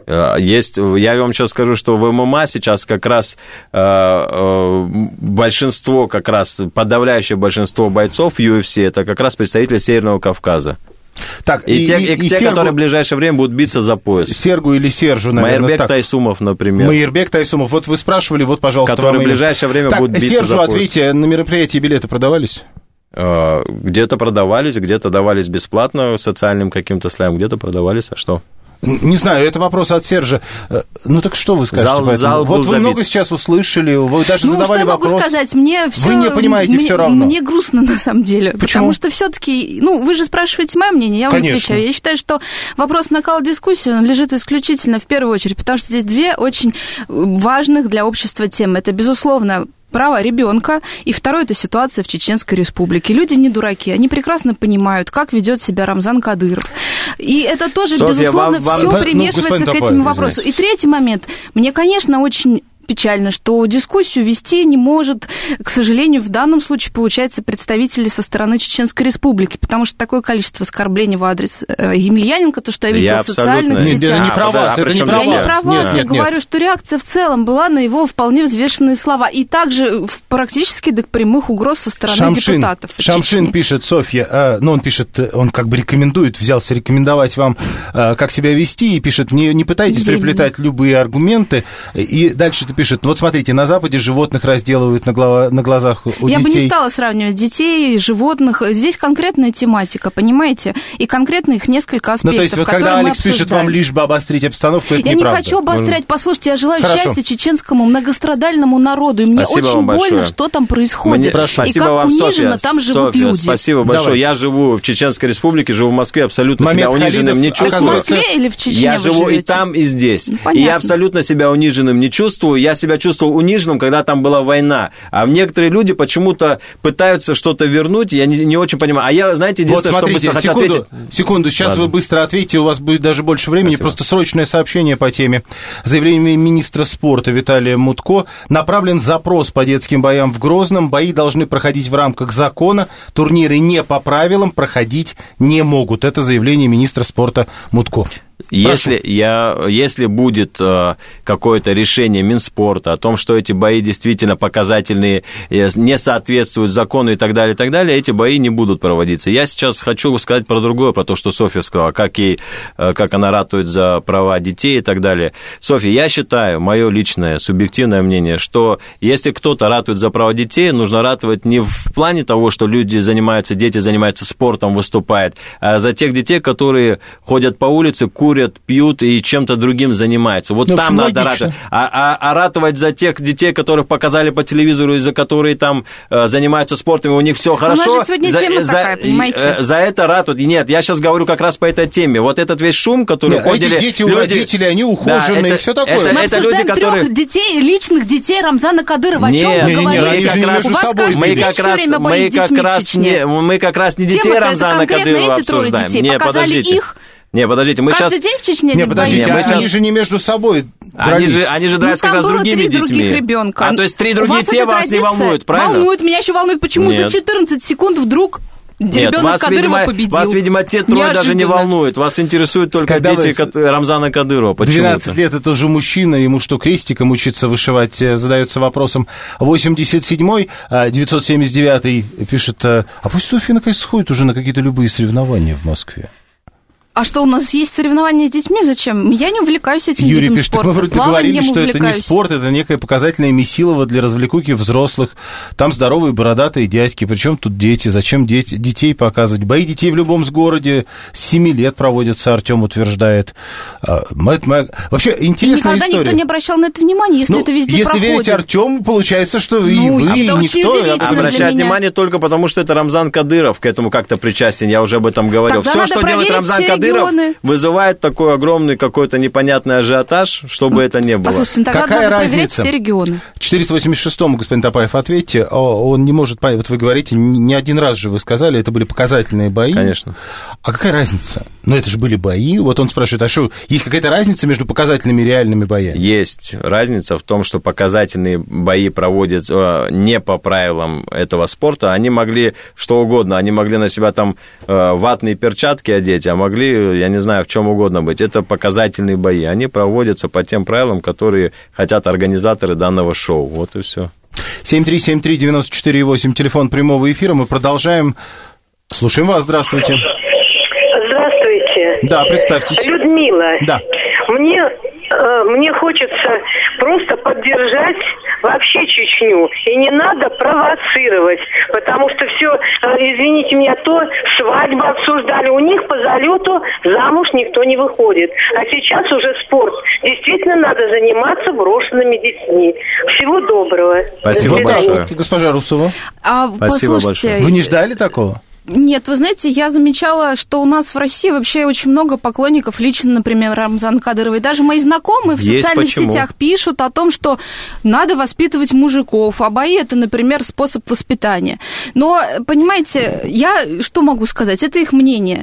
Есть, я вам сейчас скажу, что в ММА сейчас как раз э, э, большинство, как раз подавляющее большинство бойцов в ю эф си это как раз представители Северного Кавказа. Так, и, и те, и, и те Сергу... которые в ближайшее время будут биться за пояс. Сергу или Сержу, наверное. Майербек так. Тайсумов, например. Майербек Тайсумов. Вот вы спрашивали, вот, пожалуйста, которые вам в ближайшее время так, будут биться Сержу за пояс. ответьте, на мероприятии билеты продавались? Где-то продавались, где-то давались бесплатно социальным каким-то слоям, где-то продавались, а что? Не знаю, это вопрос от Сержа. Ну так что вы скажете? Зал, зал вот вы забит. много сейчас услышали, вы даже ну, задавали что я вопрос. могу сказать? Мне все, вы не понимаете мне, все равно. Мне грустно на самом деле. Почему? Потому что все-таки, ну, вы же спрашиваете мое мнение, я вам Конечно. отвечаю. Я считаю, что вопрос накала дискуссии, он лежит исключительно в первую очередь, потому что здесь две очень важных для общества темы. Это, безусловно, право ребенка, и второе – это ситуация в Чеченской Республике. Люди не дураки, они прекрасно понимают, как ведет себя Рамзан Кадыров. И это тоже, Софья, безусловно, вам, все вам... примешивается ну, к этому вопросу. И третий момент. Мне, конечно, очень печально, что дискуссию вести не может, к сожалению, в данном случае, получается, представители со стороны Чеченской Республики, потому что такое количество оскорблений в адрес Емельяненко, то, что я видела я в социальных сетях. Нет, это не про вас, а, это не про вас. Я не про вас, я говорю, что реакция в целом была на его вполне взвешенные слова, и также практически до прямых угроз со стороны Шамшин, депутатов. Шамшин пишет, Софья, э, ну, он пишет, он как бы рекомендует, взялся рекомендовать вам, э, как себя вести, и пишет, не, не пытайтесь День. приплетать любые аргументы, и дальше пишет, ну вот смотрите, на Западе животных разделывают на, глава, на глазах у Я детей. бы не стала сравнивать детей, животных. Здесь конкретная тематика, понимаете? И конкретно их несколько аспектов, ну, то есть, вот, которые когда мы Алекс пишет вам лишь бы обострить обстановку, это Я неправда. не хочу обострять. Послушайте, я желаю Хорошо. счастья чеченскому многострадальному народу. И мне спасибо очень больно, что там происходит. Мне... И спасибо как вам, униженно Софья. там живут Софья, люди. Спасибо большое. Давайте. Я живу в Чеченской Республике, живу в Москве, абсолютно Момент себя униженным Халидов, не чувствую. В Москве или в Чечне Я вы живу живете? и там, и здесь. Ну, и я абсолютно себя униженным не чувствую. Я себя чувствовал униженным, когда там была война. А некоторые люди почему-то пытаются что-то вернуть, я не, не очень понимаю. А я, знаете, единственное, вот смотрите, что быстро секунду, хочу ответить... секунду, сейчас Ладно. вы быстро ответите, у вас будет даже больше времени, Спасибо. Просто срочное сообщение по теме. Заявление министра спорта Виталия Мутко. Направлен запрос по детским боям в Грозном. Бои должны проходить в рамках закона. Турниры не по правилам проходить не могут. Это заявление министра спорта Мутко. Если, я, если будет э, какое-то решение Минспорта о том, что эти бои действительно показательные, э, не соответствуют закону и так далее, и так далее, эти бои не будут проводиться. Я сейчас хочу сказать про другое, про то, что Софья сказала, как, ей, э, как она ратует за права детей и так далее. Софья, я считаю, мое личное, субъективное мнение, что если кто-то ратует за права детей, нужно ратовать не в плане того, что люди занимаются, дети занимаются спортом, выступают, а за тех детей, которые ходят по улице, курят, пьют и чем-то другим занимаются. Вот ну, там надо ратовать. А, а, а ратовать за тех детей, которых показали по телевизору, и за которые там э, занимаются спортом, и у них все хорошо. У нас же сегодня за, тема за, такая, понимаете? За, за это ратуют. Нет, я сейчас говорю как раз по этой теме. Вот этот весь шум, который Нет, ходили... Эти дети люди... у родителей, они ухоженные, да, это, и все такое. Это, Мы это обсуждаем люди, которые... трех детей, личных детей Рамзана Кадырова. О чем Нет, вы не, не, говорите? они же не между У вас собой каждый мы день как все раз, время бои мы с детьми как в раз Чечне. не, мы как раз не детей Тема-то Рамзана это конкретно Кадырова эти трое обсуждаем. детей. Не, Показали подождите. их. Не, подождите, мы Каждый сейчас... день в Чечне Не, подождите, Не, мы они сейчас... же не между собой Они же, они же драются ну, как раз с другими три детьми. других ребенка. А, то есть три другие вас те вас не волнуют, правильно? Волнует, меня еще волнует, почему Нет. за четырнадцать секунд вдруг Нет, ребенок вас, Кадырова видимо, победил. вас, видимо, те трое Неожиданно. даже не волнуют. Вас интересуют только Когда дети вы... Рамзана Кадырова. Почему-то. двенадцать лет это уже мужчина, ему что, крестиком учиться вышивать, задается вопросом. восемьдесят седьмой, девятьсот семьдесят девятый пишет, а пусть Софья наконец сходит уже на какие-то любые соревнования в Москве. А что, у нас есть соревнования с детьми? Зачем? Я не увлекаюсь этим Юрий видом пишет, спорта. мы вроде Плаванием говорили, что это не увлекаюсь. спорт, это некое показательное месилово для развлекухи взрослых. Там здоровые бородатые дядьки. Причем тут дети? Зачем дети, детей показывать? Бои детей в любом городе с семи лет проводятся, Артем утверждает. Вообще, интересная никогда история. никто не обращал на это внимания, если ну, это везде если проходит. верить Артему, получается, что и Ну, вы, это и очень никто... удивительно. Обращать для меня. внимание только потому, что это Рамзан Кадыров к этому как-то причастен. Я уже об этом говорил. Тогда Все, надо что делает проверить Рамзан все Кадыров, регионы. вызывает такой огромный какой-то непонятный ажиотаж, чтобы это не было. Послушайте, ну тогда Какая надо проверять разница? все регионы. четыреста восемьдесят шестому, господин Топаев, ответьте. Он не может понять. Вот вы говорите, не один раз же вы сказали, это были показательные бои. Конечно. А какая разница? Ну, это же были бои. Вот он спрашивает, а что, есть какая-то разница между показательными и реальными боями? Есть разница в том, что показательные бои проводят не по правилам этого спорта. Они могли что угодно. Они могли на себя там ватные перчатки одеть, а могли, я не знаю, в чем угодно быть. Это показательные бои. Они проводятся по тем правилам, которые хотят организаторы данного шоу. Вот и все. семь три семь три девять четыре восемь, телефон прямого эфира. Мы продолжаем. Слушаем вас. Здравствуйте. Здравствуйте. Да, представьтесь. Людмила. Да. Мне, э, мне хочется просто поддержать вообще Чечню. И не надо провоцировать, потому что все, извините меня, то свадьбы обсуждали. У них по залету замуж никто не выходит. А сейчас уже спорт. Действительно надо заниматься брошенными детьми. Всего доброго. Спасибо Вот большое. так вот, госпожа Русова. А, Спасибо послушайте, большое. Вы не ждали такого? Нет, вы знаете, я замечала, что у нас в России вообще очень много поклонников лично, например, Рамзана Кадырова. И даже мои знакомые в Есть социальных почему? сетях пишут о том, что надо воспитывать мужиков, а бои это, например, способ воспитания. Но, понимаете, я что могу сказать? Это их мнение.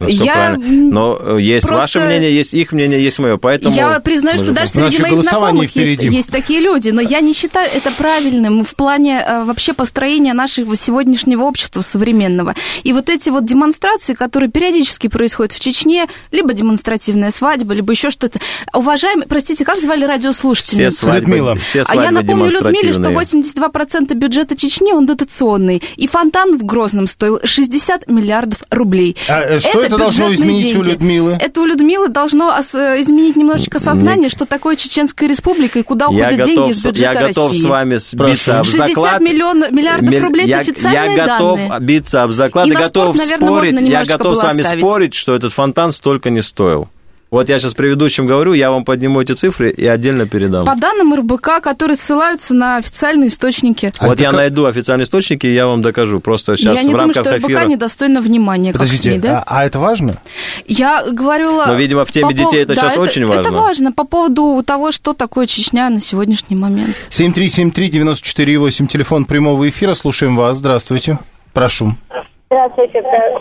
Ну, все Я правильно. Но есть просто... ваше мнение, есть их мнение, есть мое. Поэтому... Я признаю, что даже среди моих знакомых есть, есть такие люди, но я не считаю это правильным в плане э, вообще построения нашего сегодняшнего общества современного. И вот эти вот демонстрации, которые периодически происходят в Чечне, либо демонстративная свадьба, либо еще что-то. Уважаемые, простите, как звали радиослушательницу? Все свадьбы, Людмила. Все а я напомню Людмиле, что восемьдесят два процента бюджета Чечни, он дотационный. И фонтан в Грозном стоил шестьдесят миллиардов рублей. А что это, это должно изменить деньги. У Людмилы? Это у Людмилы должно изменить немножечко сознание, что такое Чеченская республика и куда уходят я деньги готов, из бюджета я готов России. с вами биться об заклад. шестьдесят миллиардов рублей я, это официальные я готов данные. биться об заклад и, и готов спорт, наверное, спорить. Я готов с вами оставить. спорить, что этот фонтан столько не стоил. Вот я сейчас предыдущим говорю, я вам подниму эти цифры и отдельно передам. По данным эр бэ ка, которые ссылаются на официальные источники. А вот я как... найду официальные источники, и я вам докажу. Просто сейчас я не в думаю, рамках что эр бэ ка эфира... недостойно внимания, Подождите, как СМИ, да? а, а это важно? Я говорила... Но, видимо, в теме по детей это да, сейчас это, очень важно. Это важно по поводу того, что такое Чечня на сегодняшний момент. семь три семь три девять четыре восемь, телефон прямого эфира. Слушаем вас. Здравствуйте. Прошу. Здравствуйте.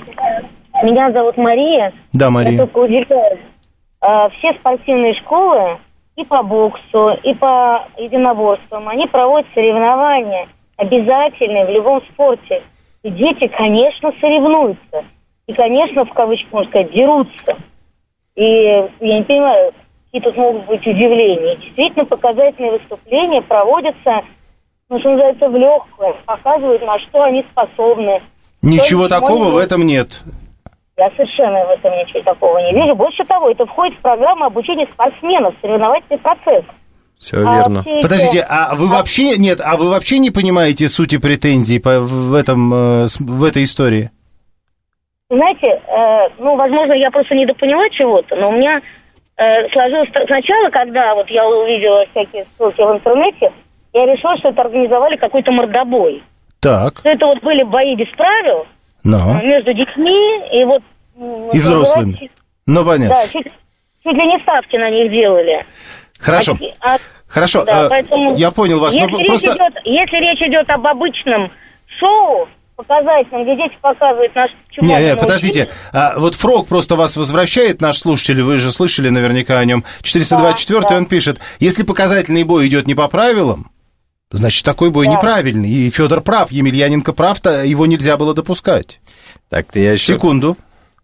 Меня зовут Мария. Да, Мария. Я только удивляюсь. Все спортивные школы и по боксу, и по единоборствам, они проводят соревнования обязательные в любом спорте. И дети, конечно, соревнуются. И, конечно, в кавычках, можно сказать, дерутся. И я не понимаю, какие тут могут быть удивления. Действительно, показательные выступления проводятся, ну, что называется, в легкое, показывают, на что они способны. Ничего такого в этом нет. Я совершенно в этом ничего такого не вижу. Больше того, это входит в программу обучения спортсменов, соревновательный процесс. Все верно. А все Подождите, эти... а вы вообще нет, а вы вообще не понимаете сути претензий по, в этом в этой истории? Знаете, э, ну, возможно, я просто недопоняла чего-то, но у меня э, сложилось сначала, когда вот я увидела всякие ссылки в интернете, я решила, что это организовали какой-то мордобой. Так. Что это вот были бои без правил. Но. Между детьми и вот... И взрослыми. Сказать, ну, понятно. Да, чуть, чуть ли не ставки на них делали. Хорошо. А, Хорошо, да, а, поэтому, я понял вас. Если, но речь просто... идет, если речь идет об обычном шоу, показательном, где дети показывают наш чему. Не, не, подождите. А, вот Фрог просто вас возвращает, наш слушатель, вы же слышали наверняка о нем. четыреста двадцать четыре, да. Он пишет, если показательный бой идет не по правилам, значит, такой бой да. неправильный. И Федор прав, Емельяненко прав, его нельзя было допускать. Так, я еще... Секунду.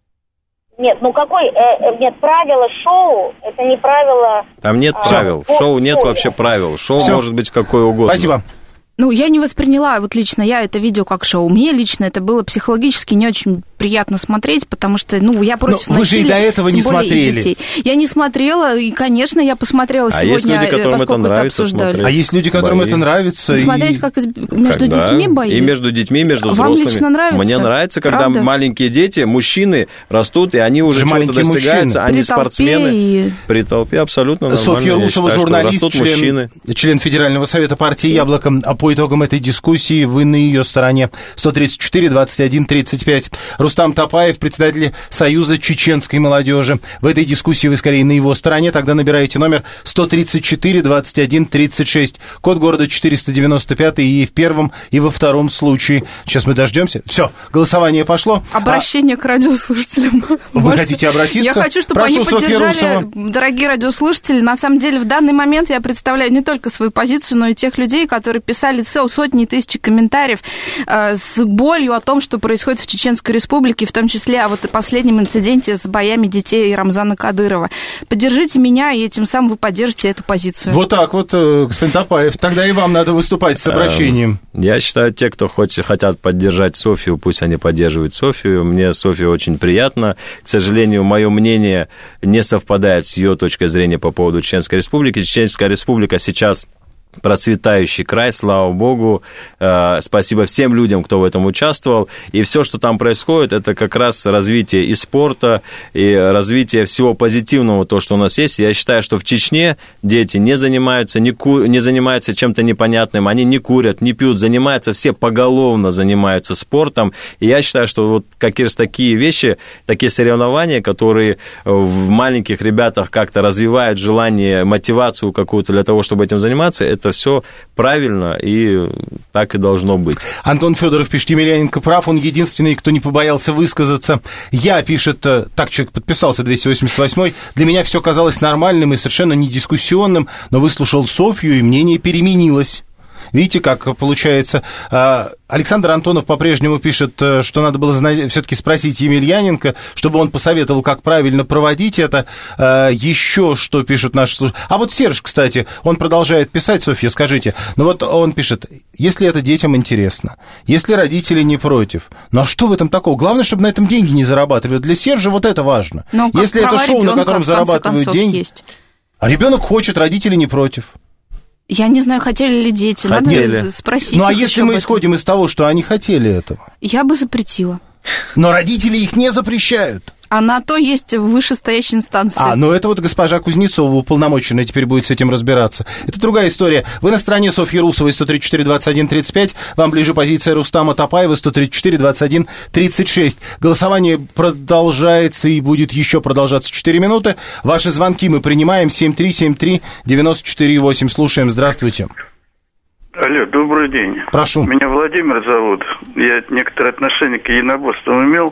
Нет, ну какой... Э, нет, правила шоу, это не правила... Там нет а, правил. В шоу нет вообще правил. Шоу Всё. Может быть какое угодно. Спасибо. Ну, я не восприняла, вот лично я это видео как шоу. Мне лично это было психологически не очень приятно смотреть, потому что, ну, я против насилия. Вы же и до этого не смотрели. Я не смотрела, и, конечно, я посмотрела а сегодня, есть люди, которым поскольку это, нравится, это обсуждали. Смотреть. А есть люди, которым бои. Это нравится. Смотреть, и... как между когда? детьми бои. И между детьми, и между Вам взрослыми. Вам лично нравится? Мне нравится, когда Правда? Маленькие дети, мужчины растут, и они уже чего-то достигаются, они спортсмены. И... При толпе абсолютно нормально. Софья Русова, считаю, журналист, член, член Федерального совета партии «Яблоко». А по итогам этой дискуссии вы на ее стороне. сто тридцать четыре двадцать один тридцать пять. Рустам Топаев, председатель Союза чеченской молодежи. В этой дискуссии вы скорее на его стороне. Тогда набираете номер сто тридцать четыре двадцать один тридцать шесть. Код города четыреста девяносто пять и в первом, и во втором случае. Сейчас мы дождемся. Все, голосование пошло. Обращение а... к радиослушателям. Вы Может, хотите обратиться? Я хочу, чтобы Прошу, они поддержали, Русова. Дорогие радиослушатели. На самом деле, в данный момент я представляю не только свою позицию, но и тех людей, которые писали сотни тысяч комментариев э, с болью о том, что происходит в Чеченской Республике, в том числе о вот последнем инциденте с боями детей Рамзана Кадырова. Поддержите меня, и этим самым вы поддержите эту позицию. Вот так вот, господин Топаев. Тогда и вам надо выступать с обращением. Я считаю, те, кто хоть, хотят поддержать Софью, пусть они поддерживают Софью. Мне Софья очень приятна. К сожалению, мое мнение не совпадает с ее точкой зрения по поводу Чеченской Республики. Чеченская Республика сейчас... процветающий край, слава богу, э, спасибо всем людям, кто в этом участвовал, и все, что там происходит, это как раз развитие и спорта, и развитие всего позитивного, то, что у нас есть. Я считаю, что в Чечне дети не занимаются, не, ку... не занимаются чем-то непонятным, они не курят, не пьют, занимаются, все поголовно занимаются спортом, и я считаю, что вот как раз такие вещи, такие соревнования, которые в маленьких ребятах как-то развивают желание, мотивацию какую-то для того, чтобы этим заниматься, это это все правильно, и так и должно быть. Антон Федоров пишет, Емельяненко прав, он единственный, кто не побоялся высказаться. Я, пишет, так человек подписался, двести восемьдесят восьмой, для меня все казалось нормальным и совершенно не дискуссионным, но выслушал Софью, и мнение переменилось. Видите, как получается. Александр Антонов по-прежнему пишет, что надо было все-таки спросить Емельяненко, чтобы он посоветовал, как правильно проводить это. Еще что пишут наши слушатели. А вот Серж, кстати, он продолжает писать, Софья, скажите. Ну вот он пишет, если это детям интересно, если родители не против, ну а что в этом такого? Главное, чтобы на этом деньги не зарабатывали. Для Сержа вот это важно. Но если это шоу, на котором зарабатывают деньги, есть. А ребенок хочет, родители не против. Я не знаю, хотели ли дети, хотели. Надо спросить. Ну, а если мы исходим из того, что они хотели этого? Я бы запретила. Но родители их не запрещают. А на то есть вышестоящая инстанция. А, ну это вот госпожа Кузнецова, уполномоченная, теперь будет с этим разбираться. Это другая история. Вы на стороне Софьи Русовой, сто тридцать четыре двадцать один тридцать пять. Вам ближе позиция Рустама Топаева, сто тридцать четыре двадцать один тридцать шесть. Голосование продолжается и будет еще продолжаться четыре минуты. Ваши звонки мы принимаем. семь три семь три девять четыре восемь. Слушаем. Здравствуйте. Алло, добрый день. Прошу. Меня Владимир зовут. Я некоторые отношения к единоборствам имел.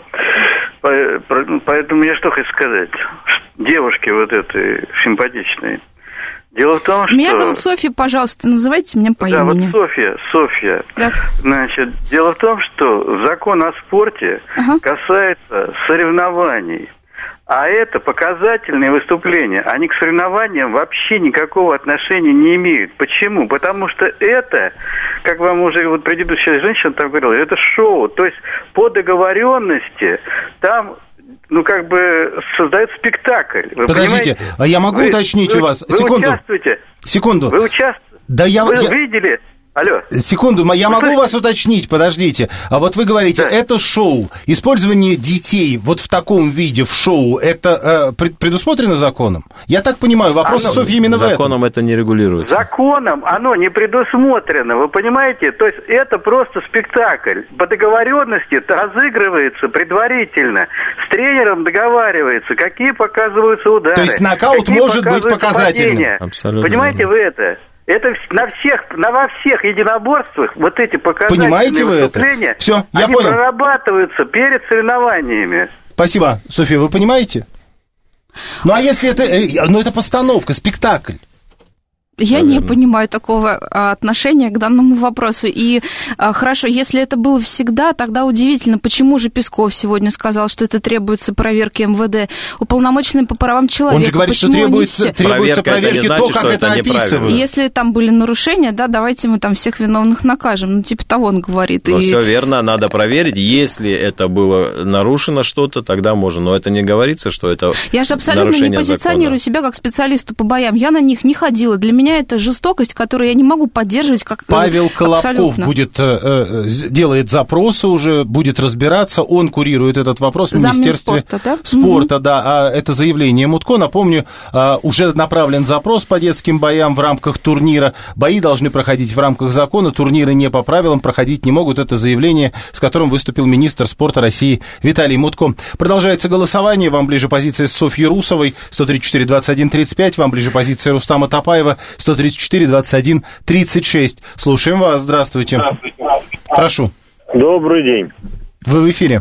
Поэтому я что хочу сказать. Девушке вот этой симпатичной. Дело в том, что... Меня зовут Софья, пожалуйста, называйте меня по да, имени. Да, вот Софья, Софья. Да. Значит, дело в том, что закон о спорте ага. касается соревнований. А это показательные выступления. Они к соревнованиям вообще никакого отношения не имеют. Почему? Потому что это, как вам уже вот предыдущая женщина там говорила, это шоу. То есть по договоренности там, ну, как бы создают спектакль. Вы Подождите, понимаете? а я могу вы, уточнить вы, у вас? Вы Секунду. участвуете? Секунду. Вы участвуете? Да я... Вы я... видели... Алло. Секунду, я могу слышите? Вас уточнить, подождите. А вот вы говорите, да. это шоу. Использование детей вот в таком виде в шоу, это э, предусмотрено законом? Я так понимаю, вопрос оно, Софьи именно в этом. Законом это не регулируется. Законом оно не предусмотрено, вы понимаете? То есть это просто спектакль. По договоренности разыгрывается предварительно. С тренером договаривается, какие показываются удары. То есть нокаут может быть показательным. Абсолютно. Понимаете вы это? Это на всех, на во всех единоборствах вот эти показательные Понимаете вы выступления, это? Все, я они понял. прорабатываются перед соревнованиями. Спасибо, Софья, вы понимаете? Ну, а если это, ну, это постановка, спектакль? Я Наверное. не понимаю такого отношения к данному вопросу. И хорошо, если это было всегда, тогда удивительно, почему же Песков сегодня сказал, что это требуется проверки эм вэ дэ, уполномоченный по правам человека. Он же говорит, почему что требуется, требуется проверки значит, то, как это, это описывают. Если там были нарушения, да, давайте мы там всех виновных накажем. Ну, типа того он говорит. Ну, и... все верно, надо проверить. Если это было нарушено что-то, тогда можно. Но это не говорится, что это Я же абсолютно не позиционирую закона. себя как специалисту по боям. Я на них не ходила. Для меня это жестокость, которую я не могу поддерживать как Павел Колобков абсолютно. будет, э, делает запросы уже, будет разбираться, он курирует этот вопрос в Заммин Министерстве спорта, да? спорта, да, а это заявление Мутко, напомню, уже направлен запрос по детским боям в рамках турнира, бои должны проходить в рамках закона, турниры не по правилам проходить не могут, это заявление, с которым выступил министр спорта России Виталий Мутко. Продолжается голосование, вам ближе позиция Софьи Русовой, сто тридцать четыре двадцать один тридцать пять, вам ближе позиция Рустама Топаева, сто тридцать четыре двадцать один тридцать шесть. Слушаем вас, здравствуйте. Здравствуйте. Прошу. Добрый день. Вы в эфире.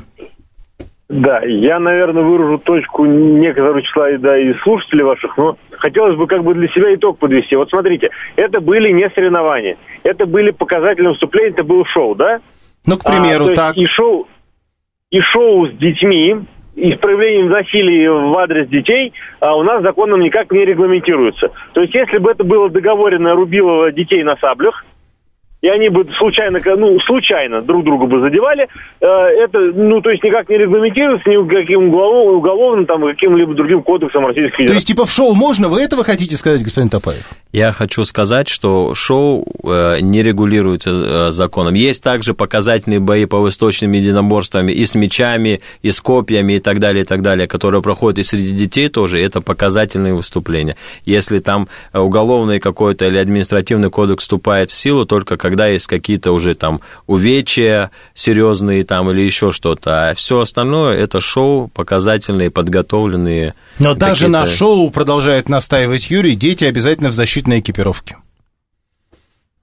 Да, я, наверное, выражу точку некоторого числа да, и слушателей ваших, но хотелось бы как бы для себя итог подвести. Вот смотрите, это были не соревнования, это были показательные выступления, это было шоу, да? Ну, к примеру, а, так. И шоу, и шоу с детьми, и с проявлением насилия в адрес детей а у нас законом никак не регламентируется. То есть, если бы это было договорено рубилово детей на саблях, и они бы случайно, ну, случайно друг друга бы задевали, э, это, ну, то есть, никак не регламентируется ни каким уголов, уголовным, там, каким-либо другим кодексом Российской Федерации. То есть, типа, в шоу можно? Вы этого хотите сказать, господин Топаев? Я хочу сказать, что шоу э, не регулируется э, законом. Есть также показательные бои по восточным единоборствам и с мячами, и с копьями, и так далее, и так далее, которые проходят и среди детей тоже, это показательные выступления. Если там уголовный какой-то или административный кодекс вступает в силу, только когда есть какие-то уже там увечья серьезные там или еще что-то, а все остальное это шоу, показательные, подготовленные. Но даже на шоу, продолжает настаивать Юрий, дети обязательно в защитной экипировке.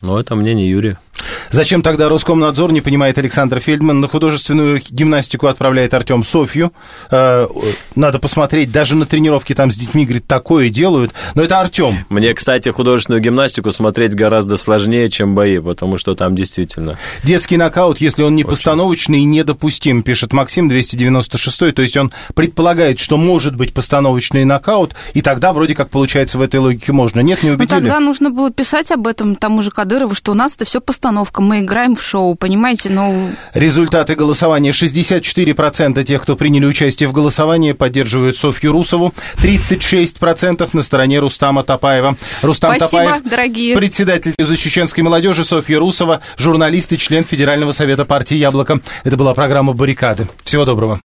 Ну, это мнение Юрия. Зачем тогда Роскомнадзор, не понимает Александр Фельдман, на художественную гимнастику отправляет Артем Софью. Э, надо посмотреть, даже на тренировке там с детьми, говорит, такое делают. Но это Артем. Мне, кстати, художественную гимнастику смотреть гораздо сложнее, чем бои, потому что там действительно... Детский нокаут, если он не Очень. постановочный, недопустим, пишет Максим двести девяносто шесть. То есть он предполагает, что может быть постановочный нокаут, и тогда вроде как получается в этой логике можно. Нет, не убедили? Ну, тогда нужно было писать об этом тому же Кадырову, что у нас это все постановка, мы играем в шоу, понимаете, но... Результаты голосования. шестьдесят четыре процента тех, кто приняли участие в голосовании, поддерживают Софью Русову, тридцать шесть процентов на стороне Рустама Топаева. Рустам Спасибо, Топаев, дорогие. Председатель Союза чеченской молодежи, Софья Русова, журналист и член Федерального совета партии «Яблоко». Это была программа «Баррикады». Всего доброго.